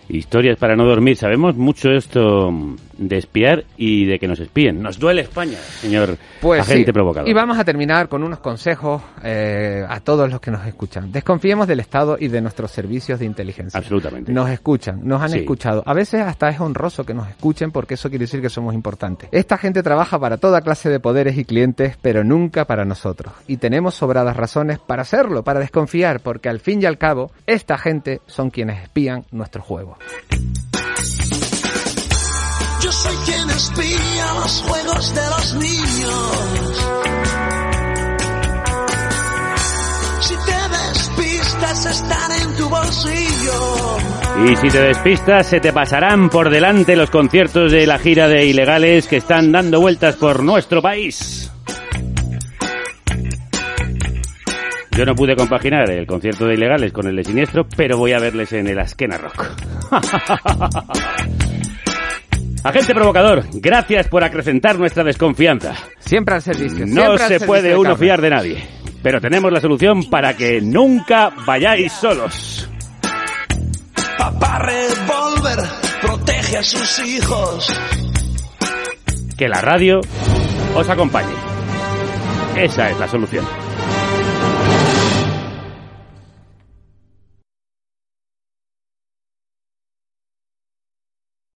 Historias para no dormir. Sabemos mucho esto de espiar y de que nos espíen. Nos duele España, señor pues agente sí. provocador. Y vamos a terminar con unos consejos eh, a todos los que nos escuchan. Desconfiemos del Estado y de nuestros servicios de inteligencia. Absolutamente. Nos escuchan, nos han Sí. escuchado. A veces hasta es honroso que nos escuchen porque eso quiere decir que somos importantes. Esta gente trabaja para toda clase de poderes y clientes, pero nunca para nosotros. Y tenemos sobradas razones para hacerlo, para desconfiar, porque al fin y al cabo, esta gente son quienes espían nuestro juego. Yo soy quien espía los juegos de los niños. Si te despistas están en tu bolsillo. Y si te despistas, se te pasarán por delante los conciertos de la gira de ilegales que están dando vueltas por nuestro país. Yo no pude compaginar el concierto de ilegales con el de Siniestro, pero voy a verles en el Askena Rock. Agente provocador, gracias por acrecentar nuestra desconfianza. Siempre al servicio. No siempre se al puede servicio de uno Carmen. fiar de nadie, pero tenemos la solución para que nunca vayáis solos. Papá Revolver protege a sus hijos. Que la radio os acompañe. Esa es la solución.